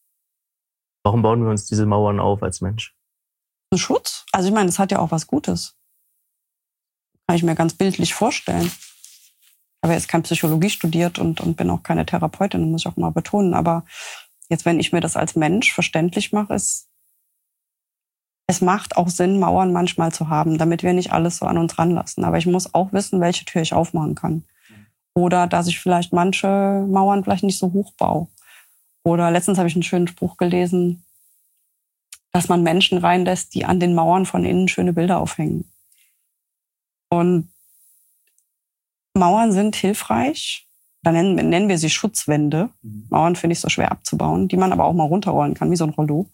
Warum bauen wir uns diese Mauern auf als Mensch? Ein Schutz? Also ich meine, das hat ja auch was Gutes. Kann ich mir ganz bildlich vorstellen. Ich habe jetzt keine Psychologie studiert und, und bin auch keine Therapeutin, muss ich auch mal betonen. Aber jetzt, wenn ich mir das als Mensch verständlich mache, ist, es macht auch Sinn, Mauern manchmal zu haben, damit wir nicht alles so an uns ranlassen. Aber ich muss auch wissen, welche Tür ich aufmachen kann. Oder dass ich vielleicht manche Mauern vielleicht nicht so hoch baue. Oder letztens habe ich einen schönen Spruch gelesen, dass man Menschen reinlässt, die an den Mauern von innen schöne Bilder aufhängen. Und Mauern sind hilfreich. Dann nennen, nennen wir sie Schutzwände. Mauern finde ich so schwer abzubauen, die man aber auch mal runterrollen kann, wie so ein Rollo.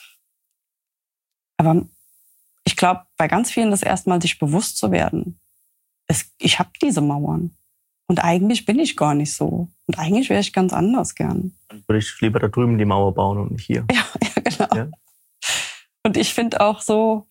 Aber ich glaube, bei ganz vielen das erstmal sich bewusst zu werden, es, ich habe diese Mauern. Und eigentlich bin ich gar nicht so. Und eigentlich wäre ich ganz anders gern. Dann würde ich lieber da drüben die Mauer bauen und nicht hier. Ja, ja genau. Ja? Und ich finde auch so,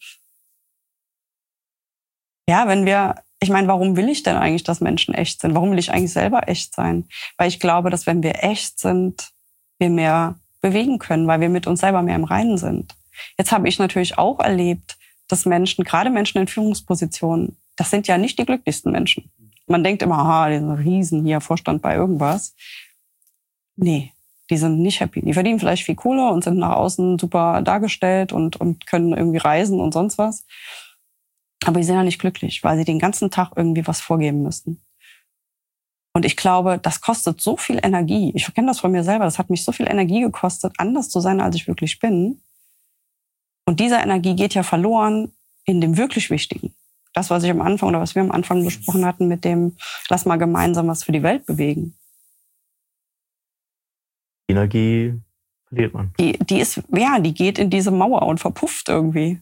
ja, wenn wir, ich meine, warum will ich denn eigentlich, dass Menschen echt sind? Warum will ich eigentlich selber echt sein? Weil ich glaube, dass wenn wir echt sind, wir mehr bewegen können, weil wir mit uns selber mehr im Reinen sind. Jetzt habe ich natürlich auch erlebt, dass Menschen, gerade Menschen in Führungspositionen, das sind ja nicht die glücklichsten Menschen. Man denkt immer, aha, die sind Riesen hier, Vorstand bei irgendwas. Nee, die sind nicht happy. Die verdienen vielleicht viel Kohle und sind nach außen super dargestellt und, und können irgendwie reisen und sonst was. Aber die sind ja nicht glücklich, weil sie den ganzen Tag irgendwie was vorgeben müssen. Und ich glaube, das kostet so viel Energie. Ich kenne das von mir selber. Das hat mich so viel Energie gekostet, anders zu sein, als ich wirklich bin. Und diese Energie geht ja verloren in dem wirklich Wichtigen. Das, was ich am Anfang oder was wir am Anfang besprochen hatten mit dem, lass mal gemeinsam was für die Welt bewegen. Die Energie verliert man. Die, die ist, ja, die geht in diese Mauer und verpufft irgendwie.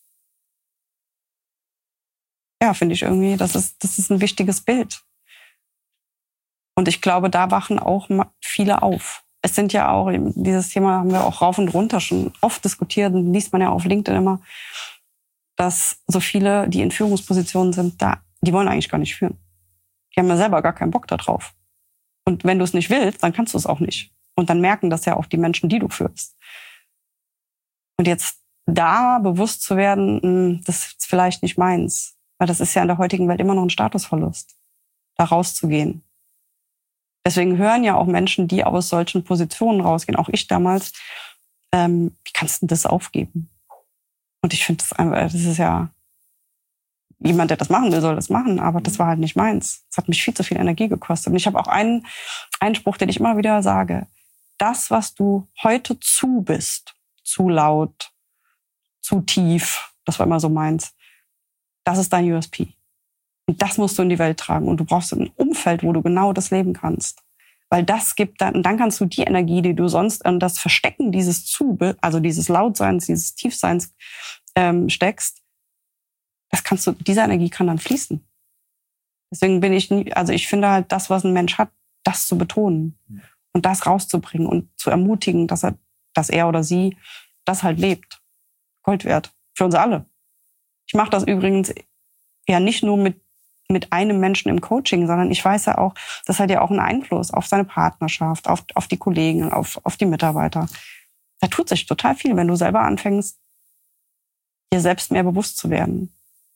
Ja, finde ich irgendwie, das ist, das ist ein wichtiges Bild. Und ich glaube, da wachen auch viele auf. Es sind ja auch, dieses Thema haben wir auch rauf und runter schon oft diskutiert und liest man ja auf LinkedIn immer, dass so viele, die in Führungspositionen sind, da, die wollen eigentlich gar nicht führen. Die haben ja selber gar keinen Bock da drauf. Und wenn du es nicht willst, dann kannst du es auch nicht. Und dann merken das ja auch die Menschen, die du führst. Und jetzt da bewusst zu werden, das ist vielleicht nicht meins. Weil das ist ja in der heutigen Welt immer noch ein Statusverlust, da rauszugehen. Deswegen hören ja auch Menschen, die aus solchen Positionen rausgehen, auch ich damals, ähm, wie kannst du das aufgeben? Und ich finde, das, das ist ja, jemand, der das machen will, soll das machen, aber das war halt nicht meins. Das hat mich viel zu viel Energie gekostet. Und ich habe auch einen, einen Spruch, den ich immer wieder sage. Das, was du heute zu bist, zu laut, zu tief, das war immer so meins, das ist dein U S P. Und das musst du in die Welt tragen. Und du brauchst ein Umfeld, wo du genau das leben kannst. Weil das gibt dann, und dann kannst du die Energie, die du sonst in das Verstecken dieses Zu, also dieses Lautseins, dieses Tiefseins ähm, steckst, das kannst du, diese Energie kann dann fließen. Deswegen bin ich nie, also ich finde halt, das, was ein Mensch hat, das zu betonen und das rauszubringen und zu ermutigen, dass er, dass er oder sie das halt lebt. Gold wert. Für uns alle. Ich mache das übrigens ja nicht nur mit mit einem Menschen im Coaching, sondern ich weiß ja auch, das hat ja auch einen Einfluss auf seine Partnerschaft, auf, auf die Kollegen, auf, auf die Mitarbeiter. Da tut sich total viel, wenn du selber anfängst, dir selbst mehr bewusst zu werden.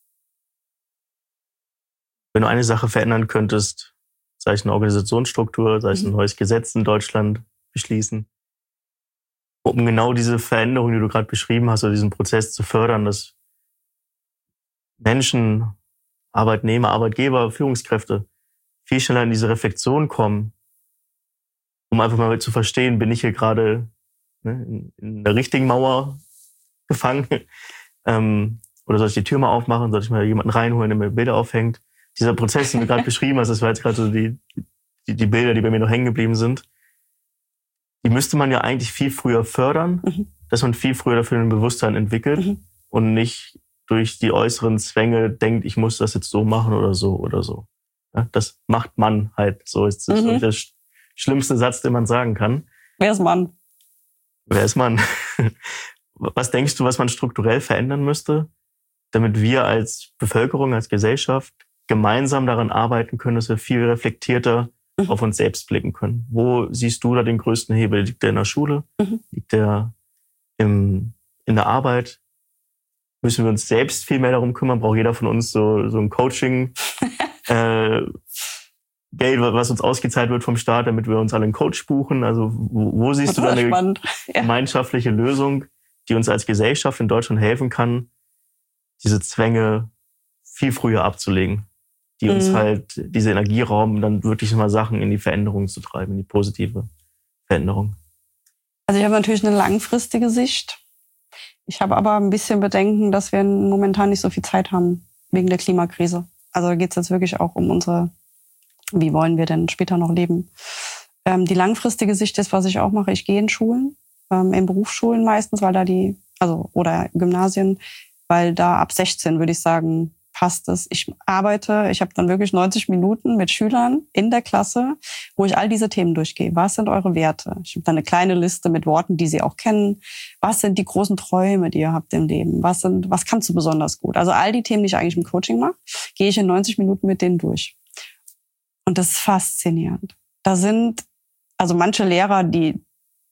Wenn du eine Sache verändern könntest, sei es eine Organisationsstruktur, sei es ein neues Gesetz in Deutschland beschließen, um genau diese Veränderung, die du gerade beschrieben hast, oder diesen Prozess zu fördern, dass Menschen, Arbeitnehmer, Arbeitgeber, Führungskräfte viel schneller in diese Reflexion kommen, um einfach mal zu verstehen, bin ich hier gerade ne, in, in der richtigen Mauer gefangen? ähm, oder soll ich die Tür mal aufmachen? Soll ich mal jemanden reinholen, der mir Bilder aufhängt? Dieser Prozess, den du gerade beschrieben hast, das war jetzt gerade so die, die, die Bilder, die bei mir noch hängen geblieben sind. Die müsste man ja eigentlich viel früher fördern, mhm. dass man viel früher dafür ein Bewusstsein entwickelt mhm. und nicht durch die äußeren Zwänge denkt, ich muss das jetzt so machen oder so oder so. Ja, das macht man halt. So ist das mhm. der sch- schlimmste Satz, den man sagen kann. Wer ist Mann? Wer ist Mann? Was denkst du, was man strukturell verändern müsste, damit wir als Bevölkerung, als Gesellschaft gemeinsam daran arbeiten können, dass wir viel reflektierter mhm. auf uns selbst blicken können? Wo siehst du da den größten Hebel? Liegt der in der Schule? Mhm. Liegt der im, in der Arbeit? Müssen wir uns selbst viel mehr darum kümmern? Braucht jeder von uns so, so ein Coaching äh, Geld, was uns ausgezahlt wird vom Staat, damit wir uns alle einen Coach buchen? Also wo, wo siehst du da eine spannend. gemeinschaftliche ja. Lösung, die uns als Gesellschaft in Deutschland helfen kann, diese Zwänge viel früher abzulegen, die mhm. uns halt diese Energie rauben, dann wirklich mal Sachen in die Veränderung zu treiben, in die positive Veränderung? Also ich habe natürlich eine langfristige Sicht. Ich habe aber ein bisschen Bedenken, dass wir momentan nicht so viel Zeit haben wegen der Klimakrise. Also da geht es jetzt wirklich auch um unsere, wie wollen wir denn später noch leben. Ähm, die langfristige Sicht ist, was ich auch mache, ich gehe in Schulen, ähm, in Berufsschulen meistens, weil da die, also oder Gymnasien, weil da ab sechzehn würde ich sagen, passt es. Ich arbeite, ich habe dann wirklich neunzig Minuten mit Schülern in der Klasse, wo ich all diese Themen durchgehe. Was sind eure Werte? Ich habe dann eine kleine Liste mit Worten, die sie auch kennen. Was sind die großen Träume, die ihr habt im Leben? Was sind, was kannst du besonders gut? Also all die Themen, die ich eigentlich im Coaching mache, gehe ich in neunzig Minuten mit denen durch. Und das ist faszinierend. Da sind, also manche Lehrer, die,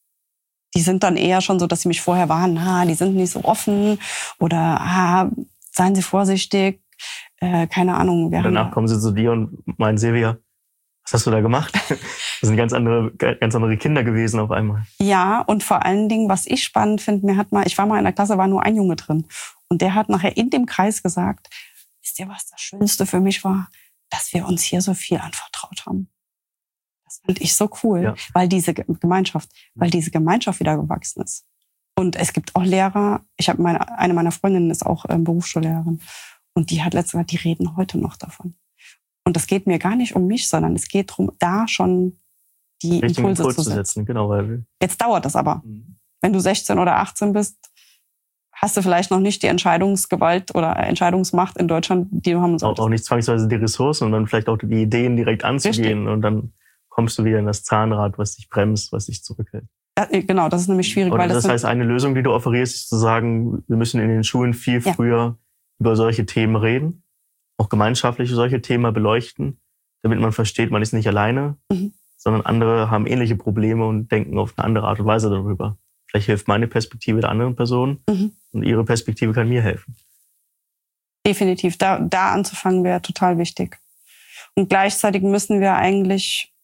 die sind dann eher schon so, dass sie mich vorher warnen, ah, die sind nicht so offen oder ah, seien Sie vorsichtig. Äh, keine Ahnung. Wir Danach haben kommen sie zu dir und meinen, Silvia, was hast du da gemacht? Das sind ganz andere, ganz andere Kinder gewesen auf einmal. Ja, und vor allen Dingen, was ich spannend finde, mir hat mal, ich war mal in der Klasse, war nur ein Junge drin. Und der hat nachher in dem Kreis gesagt, wisst ihr, was das Schönste für mich war? Dass wir uns hier so viel anvertraut haben. Das fand ich so cool, ja. weil diese Gemeinschaft, weil diese Gemeinschaft wieder gewachsen ist. Und es gibt auch Lehrer, ich habe meine, eine meiner Freundinnen ist auch ähm, Berufsschullehrerin. Und die hat letztes Mal, die reden heute noch davon. Und das geht mir gar nicht um mich, sondern es geht darum, da schon die Richtigen Impulse Impuls zu setzen. setzen. Genau, weil Jetzt dauert das aber. Mhm. Wenn du sechzehn oder achtzehn bist, hast du vielleicht noch nicht die Entscheidungsgewalt oder Entscheidungsmacht in Deutschland, die du haben solltest. Auch, auch nicht zwangsweise die Ressourcen und dann vielleicht auch die Ideen direkt anzugehen. Richtig. Und dann kommst du wieder in das Zahnrad, was dich bremst, was dich zurückhält. Ja, genau, das ist nämlich schwierig. Oder weil das, das heißt, eine Lösung, die du offerierst, ist zu sagen, wir müssen in den Schulen viel ja. früher über solche Themen reden, auch gemeinschaftliche solche Themen beleuchten, damit man versteht, man ist nicht alleine, mhm. sondern andere haben ähnliche Probleme und denken auf eine andere Art und Weise darüber. Vielleicht hilft meine Perspektive der anderen Person mhm. und ihre Perspektive kann mir helfen. Definitiv. Da, da anzufangen wäre total wichtig. Und gleichzeitig müssen wir eigentlich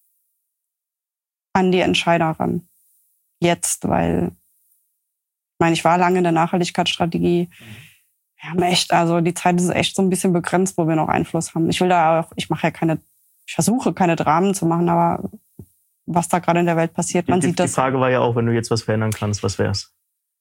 an die Entscheider ran. Jetzt, weil ich meine, ich war lange in der Nachhaltigkeitsstrategie. Mhm. Wir haben echt, also die Zeit ist echt so ein bisschen begrenzt, wo wir noch Einfluss haben. Ich will da auch, ich mache ja keine, ich versuche keine Dramen zu machen, aber was da gerade in der Welt passiert, man die, sieht das. Die Frage war ja auch, wenn du jetzt was verändern kannst, was wär's?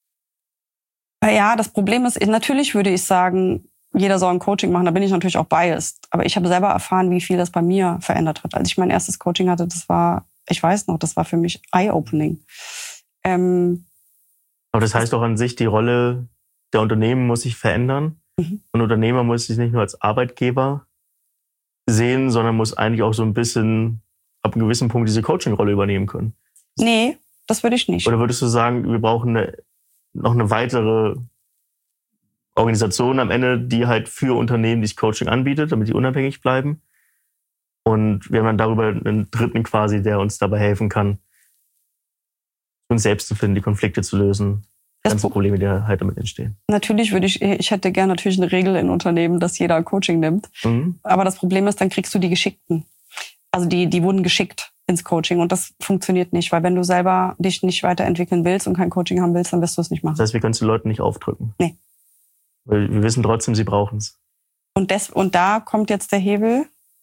Ja, das Problem ist, natürlich würde ich sagen, jeder soll ein Coaching machen, da bin ich natürlich auch biased. Aber ich habe selber erfahren, wie viel das bei mir verändert hat. Als ich mein erstes Coaching hatte, das war, ich weiß noch, das war für mich eye-opening. Ähm, aber das heißt doch an sich, die Rolle der Unternehmen muss sich verändern. Mhm. Ein Unternehmer muss sich nicht nur als Arbeitgeber sehen, sondern muss eigentlich auch so ein bisschen ab einem gewissen Punkt diese Coaching-Rolle übernehmen können. Nee, das würde ich nicht. Oder würdest du sagen, wir brauchen eine, noch eine weitere Organisation am Ende, die halt für Unternehmen dieses Coaching anbietet, damit die unabhängig bleiben. Und wir haben dann darüber einen Dritten quasi, der uns dabei helfen kann, uns selbst zu finden, die Konflikte zu lösen, Das ganze Pro- Probleme, die halt damit entstehen. Natürlich würde ich, ich hätte gerne natürlich eine Regel in Unternehmen, dass jeder Coaching nimmt. Mhm. Aber das Problem ist, dann kriegst du die Geschickten. Also die, die wurden geschickt ins Coaching und das funktioniert nicht, weil wenn du selber dich nicht weiterentwickeln willst und kein Coaching haben willst, dann wirst du es nicht machen. Das heißt, wir können es den Leuten nicht aufdrücken. Nee. Weil wir wissen trotzdem, sie brauchen es. Und, des, und da kommt jetzt der Hebel,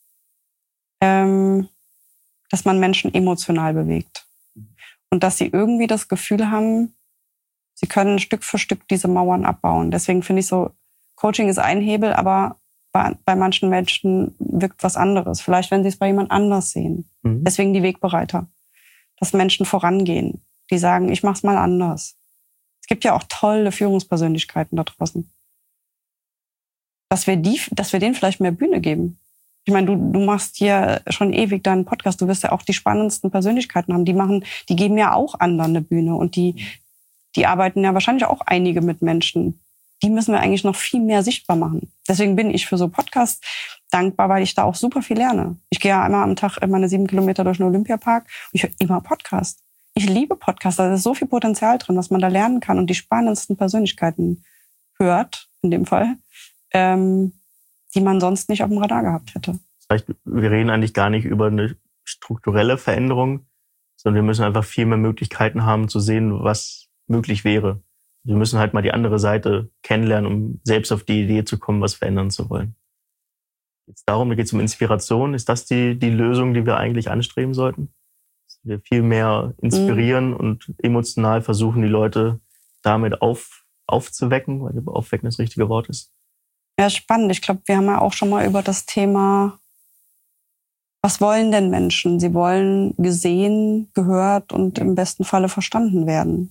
ähm, dass man Menschen emotional bewegt. Und dass sie irgendwie das Gefühl haben, sie können Stück für Stück diese Mauern abbauen. Deswegen finde ich so, Coaching ist ein Hebel, aber bei, bei manchen Menschen wirkt was anderes. Vielleicht, wenn sie es bei jemand anders sehen. Mhm. Deswegen die Wegbereiter. Dass Menschen vorangehen, die sagen, ich mach's mal anders. Es gibt ja auch tolle Führungspersönlichkeiten da draußen. Dass wir, die, dass wir denen vielleicht mehr Bühne geben. Ich meine, du, du machst hier schon ewig deinen Podcast. Du wirst ja auch die spannendsten Persönlichkeiten haben. Die machen, die geben ja auch anderen eine Bühne. Und die, die arbeiten ja wahrscheinlich auch einige mit Menschen. Die müssen wir eigentlich noch viel mehr sichtbar machen. Deswegen bin ich für so Podcasts dankbar, weil ich da auch super viel lerne. Ich gehe ja einmal am Tag meine sieben Kilometer durch den Olympiapark und ich höre immer Podcast. Ich liebe Podcasts. Da ist so viel Potenzial drin, was man da lernen kann und die spannendsten Persönlichkeiten hört, in dem Fall, ähm, die man sonst nicht auf dem Radar gehabt hätte. Das heißt, wir reden eigentlich gar nicht über eine strukturelle Veränderung, sondern wir müssen einfach viel mehr Möglichkeiten haben zu sehen, was möglich wäre. Wir müssen halt mal die andere Seite kennenlernen, um selbst auf die Idee zu kommen, was verändern zu wollen. Jetzt darum, da geht es um Inspiration. Ist das die, die Lösung, die wir eigentlich anstreben sollten? Dass wir viel mehr inspirieren mhm. und emotional versuchen, die Leute damit auf, aufzuwecken, weil aufwecken das richtige Wort ist. Ja, spannend. Ich glaube, wir haben ja auch schon mal über das Thema, was wollen denn Menschen? Sie wollen gesehen, gehört und im besten Falle verstanden werden.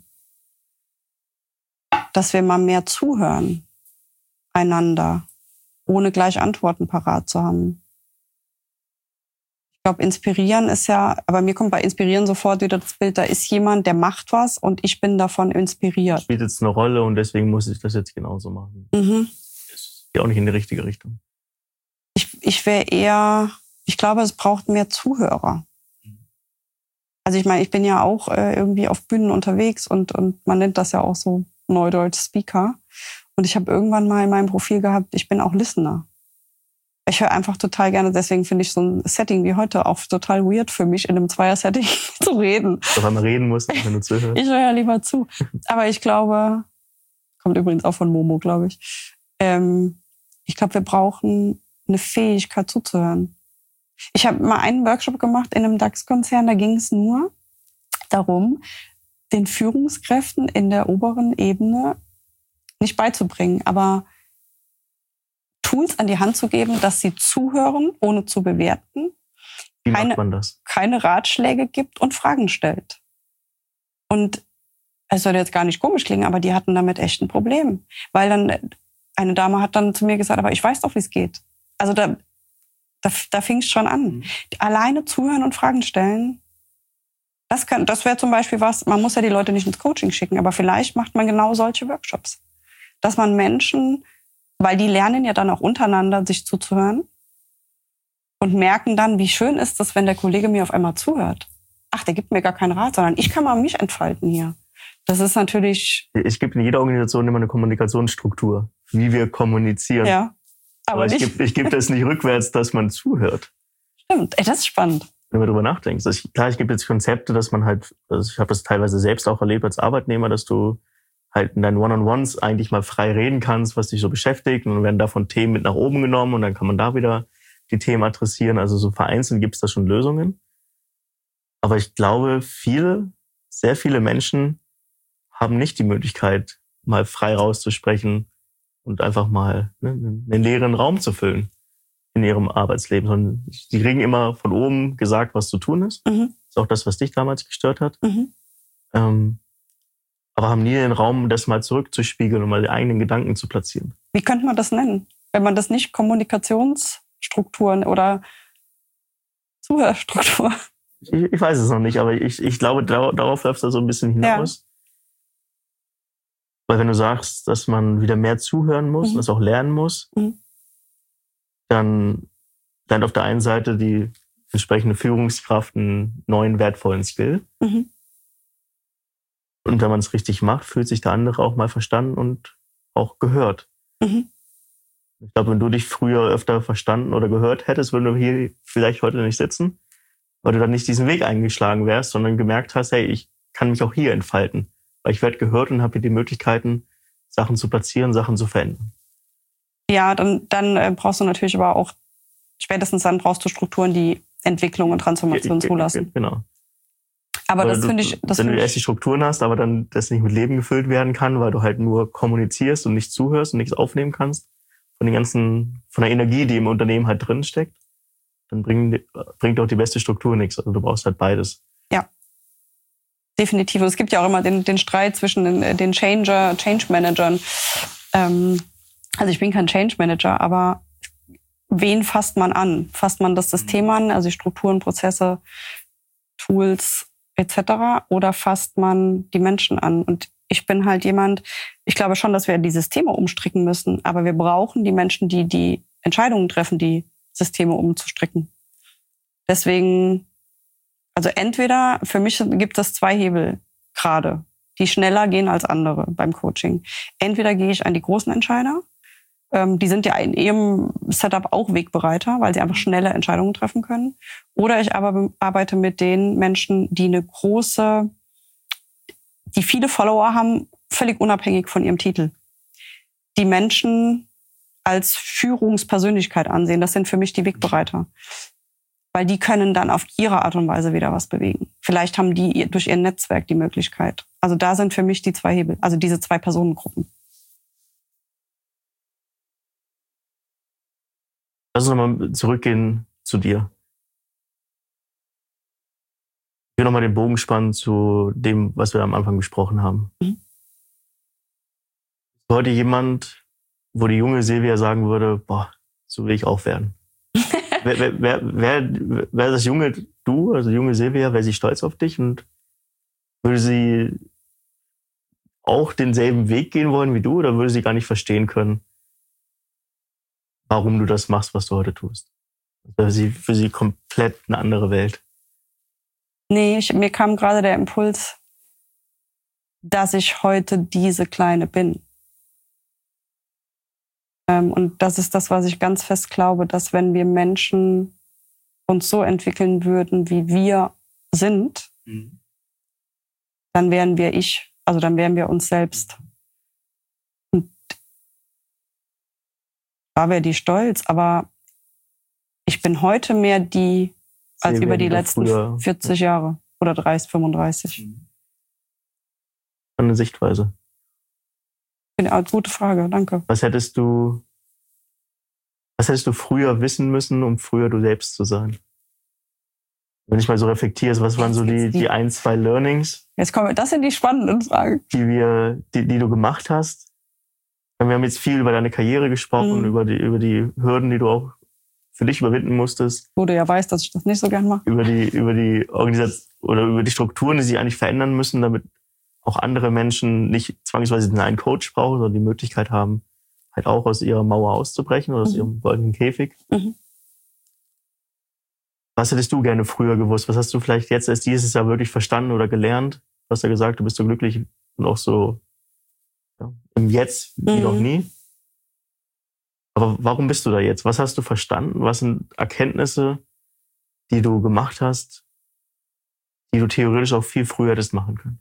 Dass wir mal mehr zuhören einander, ohne gleich Antworten parat zu haben. Ich glaube, inspirieren ist ja, aber mir kommt bei inspirieren sofort wieder das Bild, da ist jemand, der macht was und ich bin davon inspiriert. Spielt jetzt eine Rolle und deswegen muss ich das jetzt genauso machen. Mhm. Das geht auch nicht in die richtige Richtung. Ich, ich wäre eher, ich glaube, es braucht mehr Zuhörer. Also ich meine, ich bin ja auch äh, irgendwie auf Bühnen unterwegs und, und man nennt das ja auch so Neudeutsch Speaker. Und ich habe irgendwann mal in meinem Profil gehabt, ich bin auch Listener. Ich höre einfach total gerne, deswegen finde ich so ein Setting wie heute auch total weird für mich, in einem Zweier-Setting zu reden. Auf einmal reden musst, wenn du zuhörst. Ich höre ja lieber zu. Aber ich glaube, kommt übrigens auch von Momo, glaube ich. Ähm, ich glaube, wir brauchen eine Fähigkeit zuzuhören. Ich habe mal einen Workshop gemacht in einem DAX-Konzern, da ging es nur darum, den Führungskräften in der oberen Ebene nicht beizubringen, aber Tools an die Hand zu geben, dass sie zuhören, ohne zu bewerten, Wie keine, macht man das? keine Ratschläge gibt und Fragen stellt. Und es soll jetzt gar nicht komisch klingen, aber die hatten damit echt ein Problem. Weil dann, eine Dame hat dann zu mir gesagt, aber ich weiß doch, wie es geht. Also da, da, da fing es schon an. Mhm. Alleine zuhören und Fragen stellen, das, kann, das wäre zum Beispiel was, man muss ja die Leute nicht ins Coaching schicken, aber vielleicht macht man genau solche Workshops. Dass man Menschen, weil die lernen ja dann auch untereinander, sich zuzuhören und merken dann, wie schön ist es, wenn der Kollege mir auf einmal zuhört. Ach, der gibt mir gar keinen Rat, sondern ich kann mal mich entfalten hier. Das ist natürlich... Es gibt in jeder Organisation immer eine Kommunikationsstruktur, wie wir kommunizieren. Ja, aber, aber nicht. ich gebe ich geb das nicht rückwärts, dass man zuhört. Stimmt, ey, das ist spannend. Wenn du darüber nachdenkst. Also ich, klar, ich gibt jetzt Konzepte, dass man halt, also ich habe das teilweise selbst auch erlebt als Arbeitnehmer, dass du halt in deinen One-on-Ones eigentlich mal frei reden kannst, was dich so beschäftigt. Und dann werden davon Themen mit nach oben genommen und dann kann man da wieder die Themen adressieren. Also so vereinzelt gibt es da schon Lösungen. Aber ich glaube, viele, sehr viele Menschen haben nicht die Möglichkeit, mal frei rauszusprechen und einfach mal ne, einen leeren Raum zu füllen in ihrem Arbeitsleben. Sondern die kriegen immer von oben gesagt, was zu tun ist. Mhm. Das ist auch das, was dich damals gestört hat. Mhm. Ähm, aber haben nie den Raum, das mal zurückzuspiegeln und mal die eigenen Gedanken zu platzieren. Wie könnte man das nennen? Wenn man das nicht Kommunikationsstrukturen oder Zuhörstruktur... Ich, ich weiß es noch nicht, aber ich, ich glaube, darauf läuft das so ein bisschen hinaus. Ja. Weil wenn du sagst, dass man wieder mehr zuhören muss Mhm. und das auch lernen muss, Mhm. dann lernt auf der einen Seite die entsprechende Führungskraft einen neuen, wertvollen Skill. Mhm. Und wenn man es richtig macht, fühlt sich der andere auch mal verstanden und auch gehört. Mhm. Ich glaube, wenn du dich früher öfter verstanden oder gehört hättest, würden wir hier vielleicht heute nicht sitzen, weil du dann nicht diesen Weg eingeschlagen wärst, sondern gemerkt hast, hey, ich kann mich auch hier entfalten, weil ich werde gehört und habe hier die Möglichkeiten, Sachen zu platzieren, Sachen zu verändern. Ja, dann, dann äh, brauchst du natürlich aber auch, spätestens dann brauchst du Strukturen, die Entwicklung und Transformation zulassen. Genau. Aber Weil das du- finde ich, das wenn finde du erst die ich, Strukturen hast, aber dann das nicht mit Leben gefüllt werden kann, weil du halt nur kommunizierst und nicht zuhörst und nichts aufnehmen kannst, von den ganzen, von der Energie, die im Unternehmen halt drin steckt, dann bringt, bringt auch die beste Struktur nichts. Also du brauchst halt beides. definitiv. Und es gibt ja auch immer den, den Streit zwischen den, den Changer, Change Managern. Ähm, also ich bin kein Change Manager, aber wen fasst man an? Fasst man das System an, also die Strukturen, Prozesse, Tools et cetera, oder fasst man die Menschen an? Und ich bin halt jemand, ich glaube schon, dass wir die Systeme umstricken müssen, aber wir brauchen die Menschen, die die Entscheidungen treffen, die Systeme umzustricken. Deswegen, also entweder, für mich gibt es zwei Hebel gerade, die schneller gehen als andere beim Coaching. Entweder gehe ich an die großen Entscheider, ähm, die sind ja in ihrem Setup auch Wegbereiter, weil sie einfach schnelle Entscheidungen treffen können. Oder ich aber arbeite mit den Menschen, die eine große, die viele Follower haben, völlig unabhängig von ihrem Titel. Die Menschen als Führungspersönlichkeit ansehen, das sind für mich die Wegbereiter. Weil die können dann auf ihre Art und Weise wieder was bewegen. Vielleicht haben die durch ihr Netzwerk die Möglichkeit. Also da sind für mich die zwei Hebel, also diese zwei Personengruppen. Lass uns nochmal zurückgehen zu dir. Ich will nochmal den Bogen spannen zu dem, was wir am Anfang besprochen haben. Mhm. Ist heute jemand, wo die junge Silvia sagen würde, boah, so will ich auch werden. wer, wer, wer, wer, wer das junge Du, also die junge Silvia, wäre sie stolz auf dich und würde sie auch denselben Weg gehen wollen wie du oder würde sie gar nicht verstehen können, warum du das machst, was du heute tust? Das wäre sie, für sie komplett eine andere Welt. Nee, ich, mir kam gerade der Impuls, dass ich heute diese Kleine bin. Ähm, und das ist das, was ich ganz fest glaube, dass wenn wir Menschen uns so entwickeln würden, wie wir sind, Mhm. dann wären wir ich, also dann wären wir uns selbst. Und da wäre die stolz, aber ich bin heute mehr die als Silvia, über die die du letzten früher- vierzig Jahre oder dreißig, fünfunddreißig. Eine Sichtweise. Ja, gute Frage, danke. Was hättest du, was hättest du früher wissen müssen, um früher du selbst zu sein? Wenn ich mal so reflektierst, was waren so die, die ein, zwei Learnings, Jetzt kommen wir, das sind die spannenden Fragen. die wir, die, die du gemacht hast? Wir haben jetzt viel über deine Karriere gesprochen, Mhm. über die, über die Hürden, die du auch für dich überwinden musstest, Wo du ja weißt, dass ich das nicht so gern mache. über die, über die Organisation oder über die Strukturen, die sich eigentlich verändern müssen, damit auch andere Menschen nicht zwangsweise einen Coach brauchen, sondern die Möglichkeit haben, halt auch aus ihrer Mauer auszubrechen oder aus Mhm. ihrem goldenen Käfig. Mhm. Was hättest du gerne früher gewusst? Was hast du vielleicht jetzt erst dieses Jahr wirklich verstanden oder gelernt? Du hast ja gesagt, du bist so glücklich und auch so ja, im Jetzt wie Mhm. noch nie. Aber warum bist du da jetzt? Was hast du verstanden? Was sind Erkenntnisse, die du gemacht hast, die du theoretisch auch viel früher hättest machen können?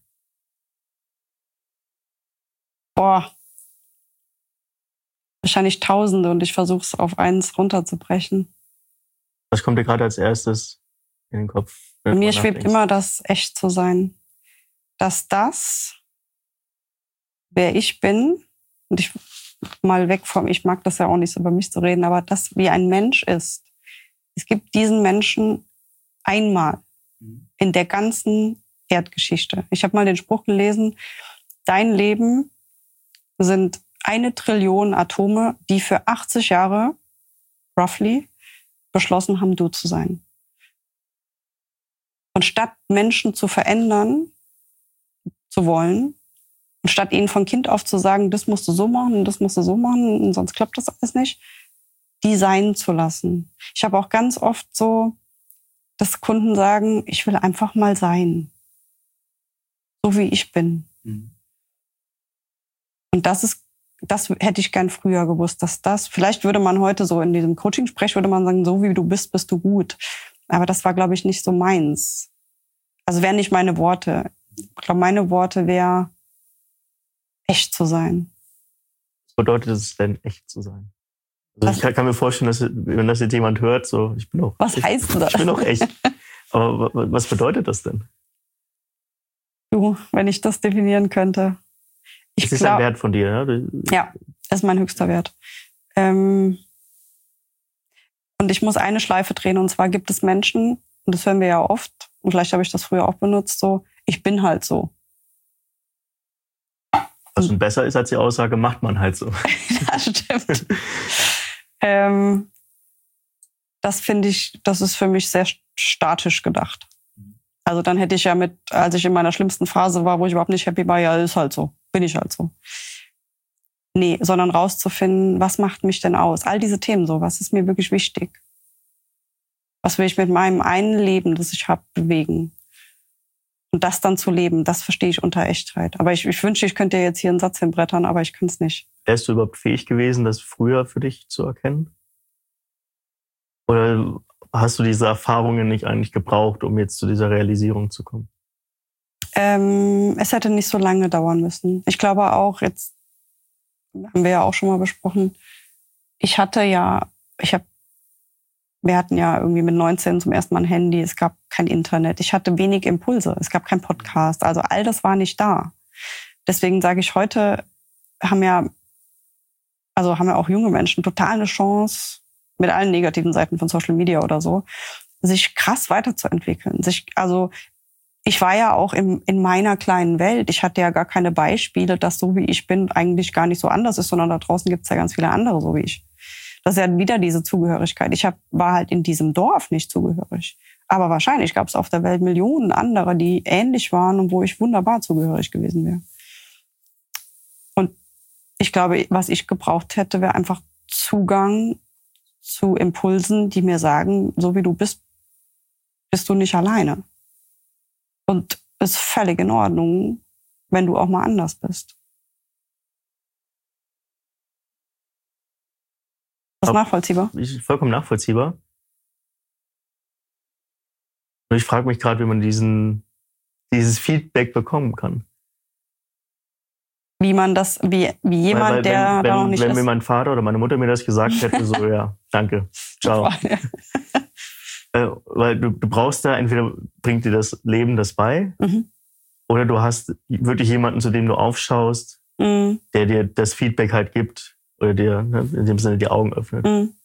Boah. Wahrscheinlich Tausende und ich versuche es auf eins runterzubrechen. Was kommt dir gerade als erstes in den Kopf? Bei wenn du mir drüber schwebt nachdenkst? immer das echt zu sein. Dass das, wer ich bin, und ich mal weg vom, ich mag das ja auch nicht so über mich zu reden, aber das, wie ein Mensch ist. Es gibt diesen Menschen einmal in der ganzen Erdgeschichte. Ich habe mal den Spruch gelesen, dein Leben sind eine Trillion Atome, die für achtzig Jahre, roughly, beschlossen haben, du zu sein. Und statt Menschen zu verändern zu wollen, Und statt ihnen von Kind auf zu sagen, das musst du so machen und das musst du so machen und sonst klappt das alles nicht, die sein zu lassen. Ich habe auch ganz oft so, dass Kunden sagen, ich will einfach mal sein. So wie ich bin. Mhm. Und das ist, das hätte ich gern früher gewusst, dass das, vielleicht würde man heute so in diesem Coaching-Sprech, würde man sagen, so wie du bist, bist du gut. Aber das war, glaube ich, nicht so meins. Also wären nicht meine Worte. Ich glaube, meine Worte wäre, echt zu sein. Was bedeutet es denn, echt zu sein? Also ich kann, kann mir vorstellen, dass, wenn das jetzt jemand hört, so, ich bin auch Was echt, heißt das? Ich bin auch echt. Aber was bedeutet das denn? Du, wenn ich das definieren könnte. Ich das ist glaub, ein Wert von dir, ne? Ja, das ist mein höchster Wert. Ähm, und ich muss eine Schleife drehen. Und zwar gibt es Menschen, und das hören wir ja oft, und vielleicht habe ich das früher auch benutzt, so, ich bin halt so. Was schon besser ist als die Aussage, macht man halt so. Ja, stimmt. ähm, das finde ich, das ist für mich sehr statisch gedacht. Also dann hätte ich ja mit, als ich in meiner schlimmsten Phase war, wo ich überhaupt nicht happy war, ja, ist halt so, bin ich halt so. Nee, sondern rauszufinden, was macht mich denn aus? All diese Themen so, was ist mir wirklich wichtig? Was will ich mit meinem einen Leben, das ich habe, bewegen? Und das dann zu leben, das verstehe ich unter Echtheit. Aber ich, ich wünschte, ich könnte jetzt hier einen Satz hinbrettern, aber ich kann es nicht. Wärst du überhaupt fähig gewesen, das früher für dich zu erkennen? Oder hast du diese Erfahrungen nicht eigentlich gebraucht, um jetzt zu dieser Realisierung zu kommen? Ähm, es hätte nicht so lange dauern müssen. Ich glaube auch, jetzt haben wir ja auch schon mal besprochen, ich hatte ja, ich habe, wir hatten ja irgendwie mit neunzehn zum ersten Mal ein Handy, es gab kein Internet, ich hatte wenig Impulse, es gab kein Podcast, also all das war nicht da. Deswegen sage ich, heute haben ja, also haben ja auch junge Menschen total eine Chance, mit allen negativen Seiten von Social Media oder so, sich krass weiterzuentwickeln. Sich, also ich war ja auch in, in meiner kleinen Welt. Ich hatte ja gar keine Beispiele, dass so wie ich bin eigentlich gar nicht so anders ist, sondern da draußen gibt es ja ganz viele andere so wie ich. Das ist ja wieder diese Zugehörigkeit. Ich hab, war halt in diesem Dorf nicht zugehörig. Aber wahrscheinlich gab es auf der Welt Millionen andere, die ähnlich waren und wo ich wunderbar zugehörig gewesen wäre. Und ich glaube, was ich gebraucht hätte, wäre einfach Zugang zu Impulsen, die mir sagen, so wie du bist, bist du nicht alleine. Und es ist völlig in Ordnung, wenn du auch mal anders bist. Das ist nachvollziehbar? Ist vollkommen nachvollziehbar. Und ich frage mich gerade, wie man diesen, dieses Feedback bekommen kann. Wie man das, wie, wie jemand, weil, weil, der wenn, da wenn, noch nicht wenn ist. Wenn mir mein Vater oder meine Mutter mir das gesagt hätte, so, ja, danke, ciao. äh, weil du, du brauchst da, entweder bringt dir das Leben das bei, mhm. oder du hast wirklich jemanden, zu dem du aufschaust, mhm. der dir das Feedback halt gibt, oder dir, ne, in dem Sinne die Augen öffnet. Mhm.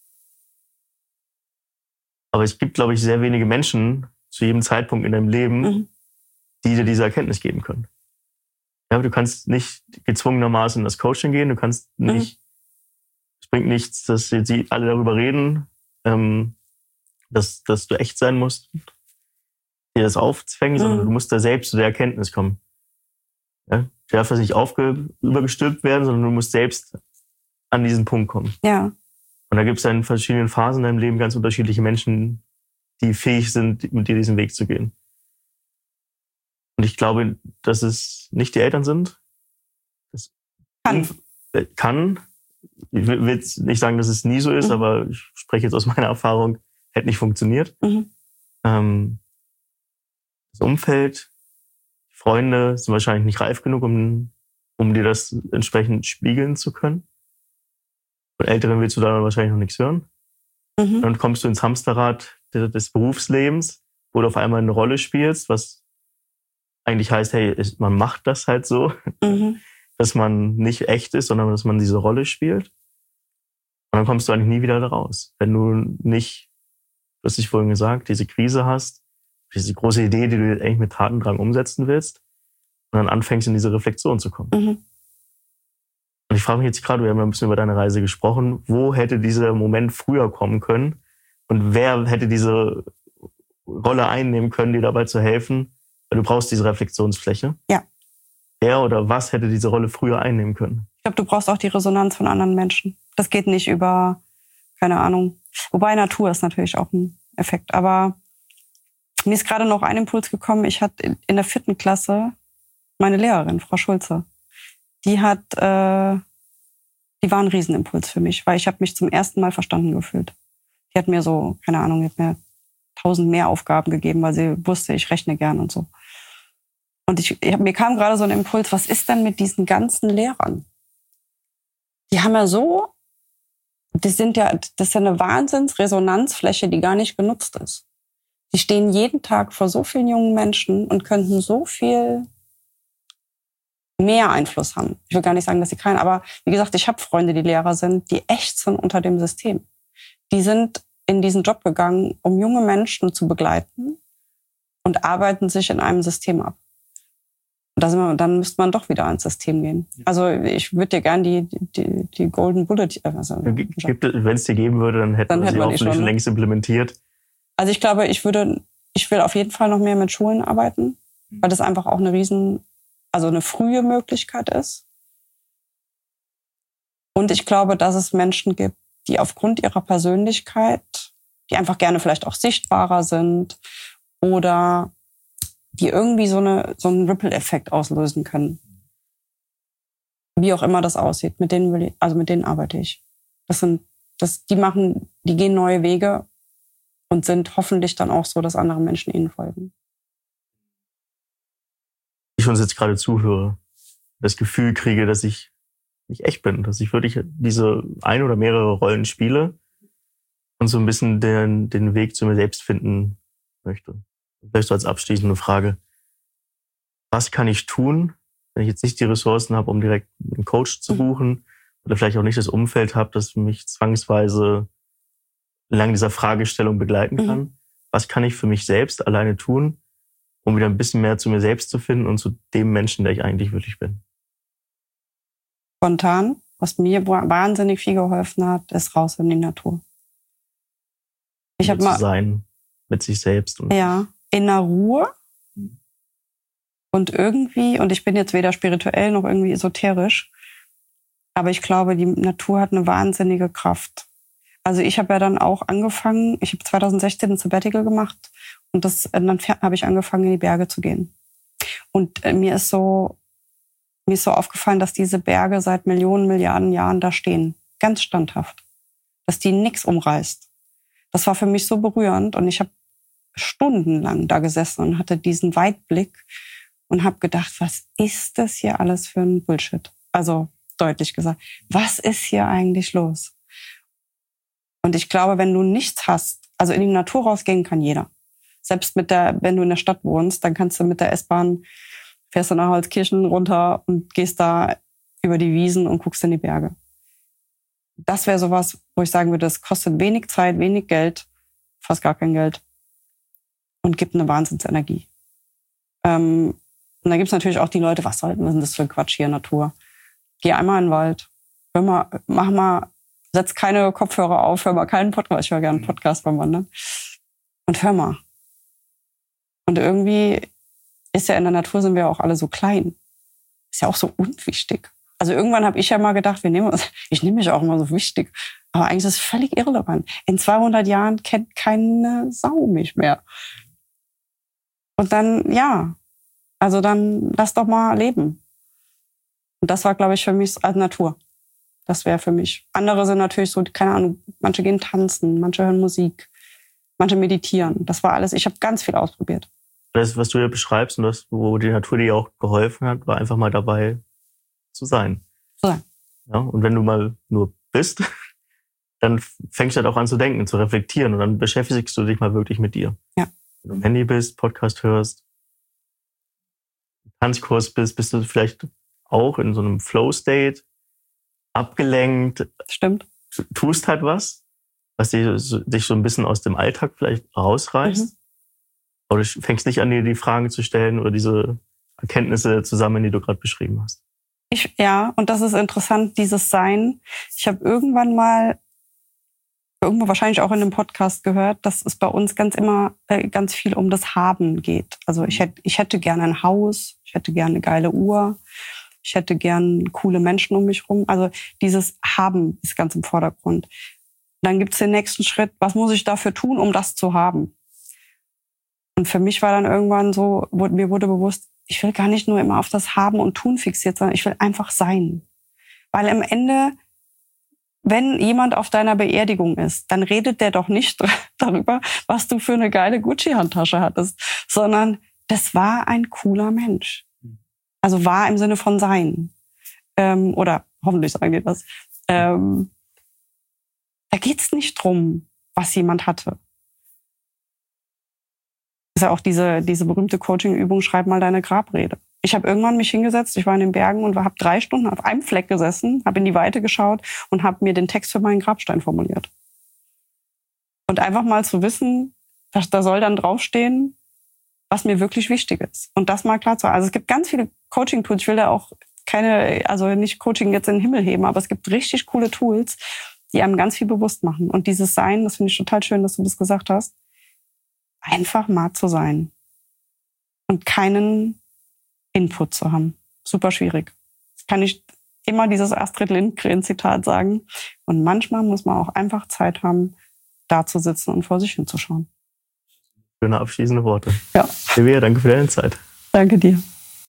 Aber es gibt, glaube ich, sehr wenige Menschen zu jedem Zeitpunkt in deinem Leben, mhm. die dir diese Erkenntnis geben können. Ja, du kannst nicht gezwungenermaßen in das Coaching gehen, du kannst nicht, es mhm. bringt nichts, dass jetzt alle darüber reden, ähm, dass, dass du echt sein musst, dir das aufzwängen, mhm. sondern du musst da selbst zu der Erkenntnis kommen. Ja? Du darfst das nicht aufge, übergestülpt werden, sondern du musst selbst an diesen Punkt kommen. Ja. Und da gibt es in verschiedenen Phasen in deinem Leben ganz unterschiedliche Menschen, die fähig sind, mit dir diesen Weg zu gehen. Und ich glaube, dass es nicht die Eltern sind. Das kann. Kann. Ich will jetzt nicht sagen, dass es nie so ist, mhm. aber ich spreche jetzt aus meiner Erfahrung, hätte nicht funktioniert. Mhm. Ähm, das Umfeld, Freunde sind wahrscheinlich nicht reif genug, um, um dir das entsprechend spiegeln zu können. Von Älteren willst du da wahrscheinlich noch nichts hören. Mhm. Dann kommst du ins Hamsterrad des Berufslebens, wo du auf einmal eine Rolle spielst, was eigentlich heißt, hey, man macht das halt so, mhm. dass man nicht echt ist, sondern dass man diese Rolle spielt. Und dann kommst du eigentlich nie wieder da raus. Wenn du nicht, du hast dich vorhin gesagt, diese Krise hast, diese große Idee, die du eigentlich mit Tatendrang umsetzen willst, und dann anfängst, in diese Reflexion zu kommen. Mhm. Und ich frage mich jetzt gerade, wir haben ja ein bisschen über deine Reise gesprochen, wo hätte dieser Moment früher kommen können und wer hätte diese Rolle einnehmen können, dir dabei zu helfen? Weil du brauchst diese Reflexionsfläche. Ja. wer oder was hätte diese Rolle früher einnehmen können? Ich glaube, du brauchst auch die Resonanz von anderen Menschen. Das geht nicht über, keine Ahnung. Wobei Natur ist natürlich auch ein Effekt. Aber mir ist gerade noch ein Impuls gekommen. Ich hatte in der vierten Klasse meine Lehrerin, Frau Schulze. Die hat, äh, die war ein Riesenimpuls für mich, weil ich habe mich zum ersten Mal verstanden gefühlt. Die hat mir so, keine Ahnung, die hat mir tausend mehr Aufgaben gegeben, weil sie wusste, ich rechne gern und so. Und ich, ich, mir kam gerade so ein Impuls, was ist denn mit diesen ganzen Lehrern? Die haben ja so, das sind ja, das ist ja eine Wahnsinnsresonanzfläche, die gar nicht genutzt ist. Die stehen jeden Tag vor so vielen jungen Menschen und könnten so viel mehr Einfluss haben. Ich will gar nicht sagen, dass sie keinen, aber wie gesagt, ich habe Freunde, die Lehrer sind, die echt sind unter dem System. Die sind in diesen Job gegangen, um junge Menschen zu begleiten und arbeiten sich in einem System ab. Und da sind wir, dann müsste man doch wieder ans System gehen. Also ich würde dir gerne die, die, die Golden Bullet... Also, wenn es dir geben würde, dann hätten dann wir hätten sie wir die hoffentlich schon, ne? längst implementiert. Also ich glaube, ich würde, ich will auf jeden Fall noch mehr mit Schulen arbeiten, weil das einfach auch eine riesen, also eine frühe Möglichkeit ist. Und ich glaube, dass es Menschen gibt, die aufgrund ihrer Persönlichkeit, die einfach gerne vielleicht auch sichtbarer sind oder die irgendwie so eine so einen Ripple-Effekt auslösen können. Wie auch immer das aussieht, mit denen will ich, also mit denen arbeite ich. Das sind, das, die machen, die gehen neue Wege und sind hoffentlich dann auch so, dass andere Menschen ihnen folgen. Ich uns jetzt gerade zuhöre, das Gefühl kriege, dass ich nicht echt bin, dass ich wirklich diese ein oder mehrere Rollen spiele und so ein bisschen den, den Weg zu mir selbst finden möchte. Vielleicht so als abschließende Frage. Was kann ich tun, wenn ich jetzt nicht die Ressourcen habe, um direkt einen Coach zu buchen oder vielleicht auch nicht das Umfeld habe, das mich zwangsweise lang dieser Fragestellung begleiten kann? Mhm. Was kann ich für mich selbst alleine tun, um wieder ein bisschen mehr zu mir selbst zu finden und zu dem Menschen, der ich eigentlich wirklich bin? Spontan, was mir wahnsinnig viel geholfen hat, ist raus in die Natur. Ich habe mal zu sein mit sich selbst. Und ja, in der Ruhe und irgendwie, und ich bin jetzt weder spirituell noch irgendwie esoterisch, aber ich glaube, die Natur hat eine wahnsinnige Kraft. Also ich habe ja dann auch angefangen, ich habe zwanzig sechzehn ein Sabbatical gemacht und das, dann habe ich angefangen, in die Berge zu gehen. Und äh, mir ist so, mir ist so aufgefallen, dass diese Berge seit Millionen, Milliarden Jahren da stehen. Ganz standhaft. Dass die nichts umreißt. Das war für mich so berührend und ich habe stundenlang da gesessen und hatte diesen Weitblick und habe gedacht, was ist das hier alles für ein Bullshit? Also deutlich gesagt, was ist hier eigentlich los? Und ich glaube, wenn du nichts hast, also in die Natur rausgehen kann jeder. Selbst mit der, wenn du in der Stadt wohnst, dann kannst du mit der S-Bahn, fährst du nach Holzkirchen runter und gehst da über die Wiesen und guckst in die Berge. Das wäre sowas, wo ich sagen würde, das kostet wenig Zeit, wenig Geld, fast gar kein Geld und gibt eine Wahnsinnsenergie. Ähm, und da gibt's natürlich auch die Leute, was soll denn das für ein Quatsch hier, Natur? Geh einmal in den Wald, hör mal, mach mal, setz keine Kopfhörer auf, hör mal keinen Podcast, ich höre gerne einen Podcast beim Wandern. Und hör mal. Und irgendwie ist ja in der Natur, sind wir auch alle so klein. Ist ja auch so unwichtig. Also irgendwann habe ich ja mal gedacht, wir nehmen uns, ich nehme mich auch immer so wichtig. Aber eigentlich ist es völlig irrelevant. In zweihundert Jahren kennt keine Sau mich mehr. Und dann, ja, also dann lass doch mal leben. Und das war, glaube ich, für mich als Natur. Das wäre für mich. Andere sind natürlich so, keine Ahnung, manche gehen tanzen, manche hören Musik, manche meditieren. Das war alles, ich habe ganz viel ausprobiert. Das, was du ja beschreibst und das, wo die Natur dir auch geholfen hat, war einfach mal dabei zu sein. Zu sein. Ja, und wenn du mal nur bist, dann fängst du halt auch an zu denken, zu reflektieren und dann beschäftigst du dich mal wirklich mit dir. Ja. Wenn du am Handy bist, Podcast hörst, Tanzkurs bist, bist du vielleicht auch in so einem Flow-State, abgelenkt. Stimmt. Tust halt was, was dich, dich so ein bisschen aus dem Alltag vielleicht rausreißt. Mhm. Aber du fängst nicht an, dir die Fragen zu stellen oder diese Erkenntnisse zu sammeln, die du gerade beschrieben hast. Ich, ja, und das ist interessant, dieses Sein. Ich habe irgendwann mal irgendwo wahrscheinlich auch in einem Podcast gehört, dass es bei uns ganz immer äh, ganz viel um das Haben geht. Also ich hätte, ich hätte gerne ein Haus, ich hätte gerne eine geile Uhr, ich hätte gerne coole Menschen um mich rum. Also dieses Haben ist ganz im Vordergrund. Dann gibt es den nächsten Schritt, was muss ich dafür tun, um das zu haben? Und für mich war dann irgendwann so, wurde, mir wurde bewusst, ich will gar nicht nur immer auf das Haben und Tun fixiert sein, ich will einfach sein. Weil am Ende, wenn jemand auf deiner Beerdigung ist, dann redet der doch nicht darüber, was du für eine geile Gucci-Handtasche hattest, sondern das war ein cooler Mensch. Also war im Sinne von sein. Ähm, oder hoffentlich sagen die das. Ähm, da geht's nicht drum, was jemand hatte. Das ist ja auch diese, diese berühmte Coaching-Übung, schreib mal deine Grabrede. Ich habe irgendwann mich hingesetzt, ich war in den Bergen und habe drei Stunden auf einem Fleck gesessen, habe in die Weite geschaut und habe mir den Text für meinen Grabstein formuliert. Und einfach mal zu wissen, dass, da soll dann draufstehen, was mir wirklich wichtig ist. Und das mal klar zu haben. Also es gibt ganz viele Coaching-Tools, ich will da auch keine, also nicht Coaching jetzt in den Himmel heben, aber es gibt richtig coole Tools, die einem ganz viel bewusst machen. Und dieses Sein, das finde ich total schön, dass du das gesagt hast, einfach mal zu sein und keinen Input zu haben. Super schwierig. Das kann ich immer dieses Astrid Lindgren-Zitat sagen. Und manchmal muss man auch einfach Zeit haben, da zu sitzen und vor sich hinzuschauen. Schöne abschließende Worte. Ja. Silvia, danke für deine Zeit. Danke dir.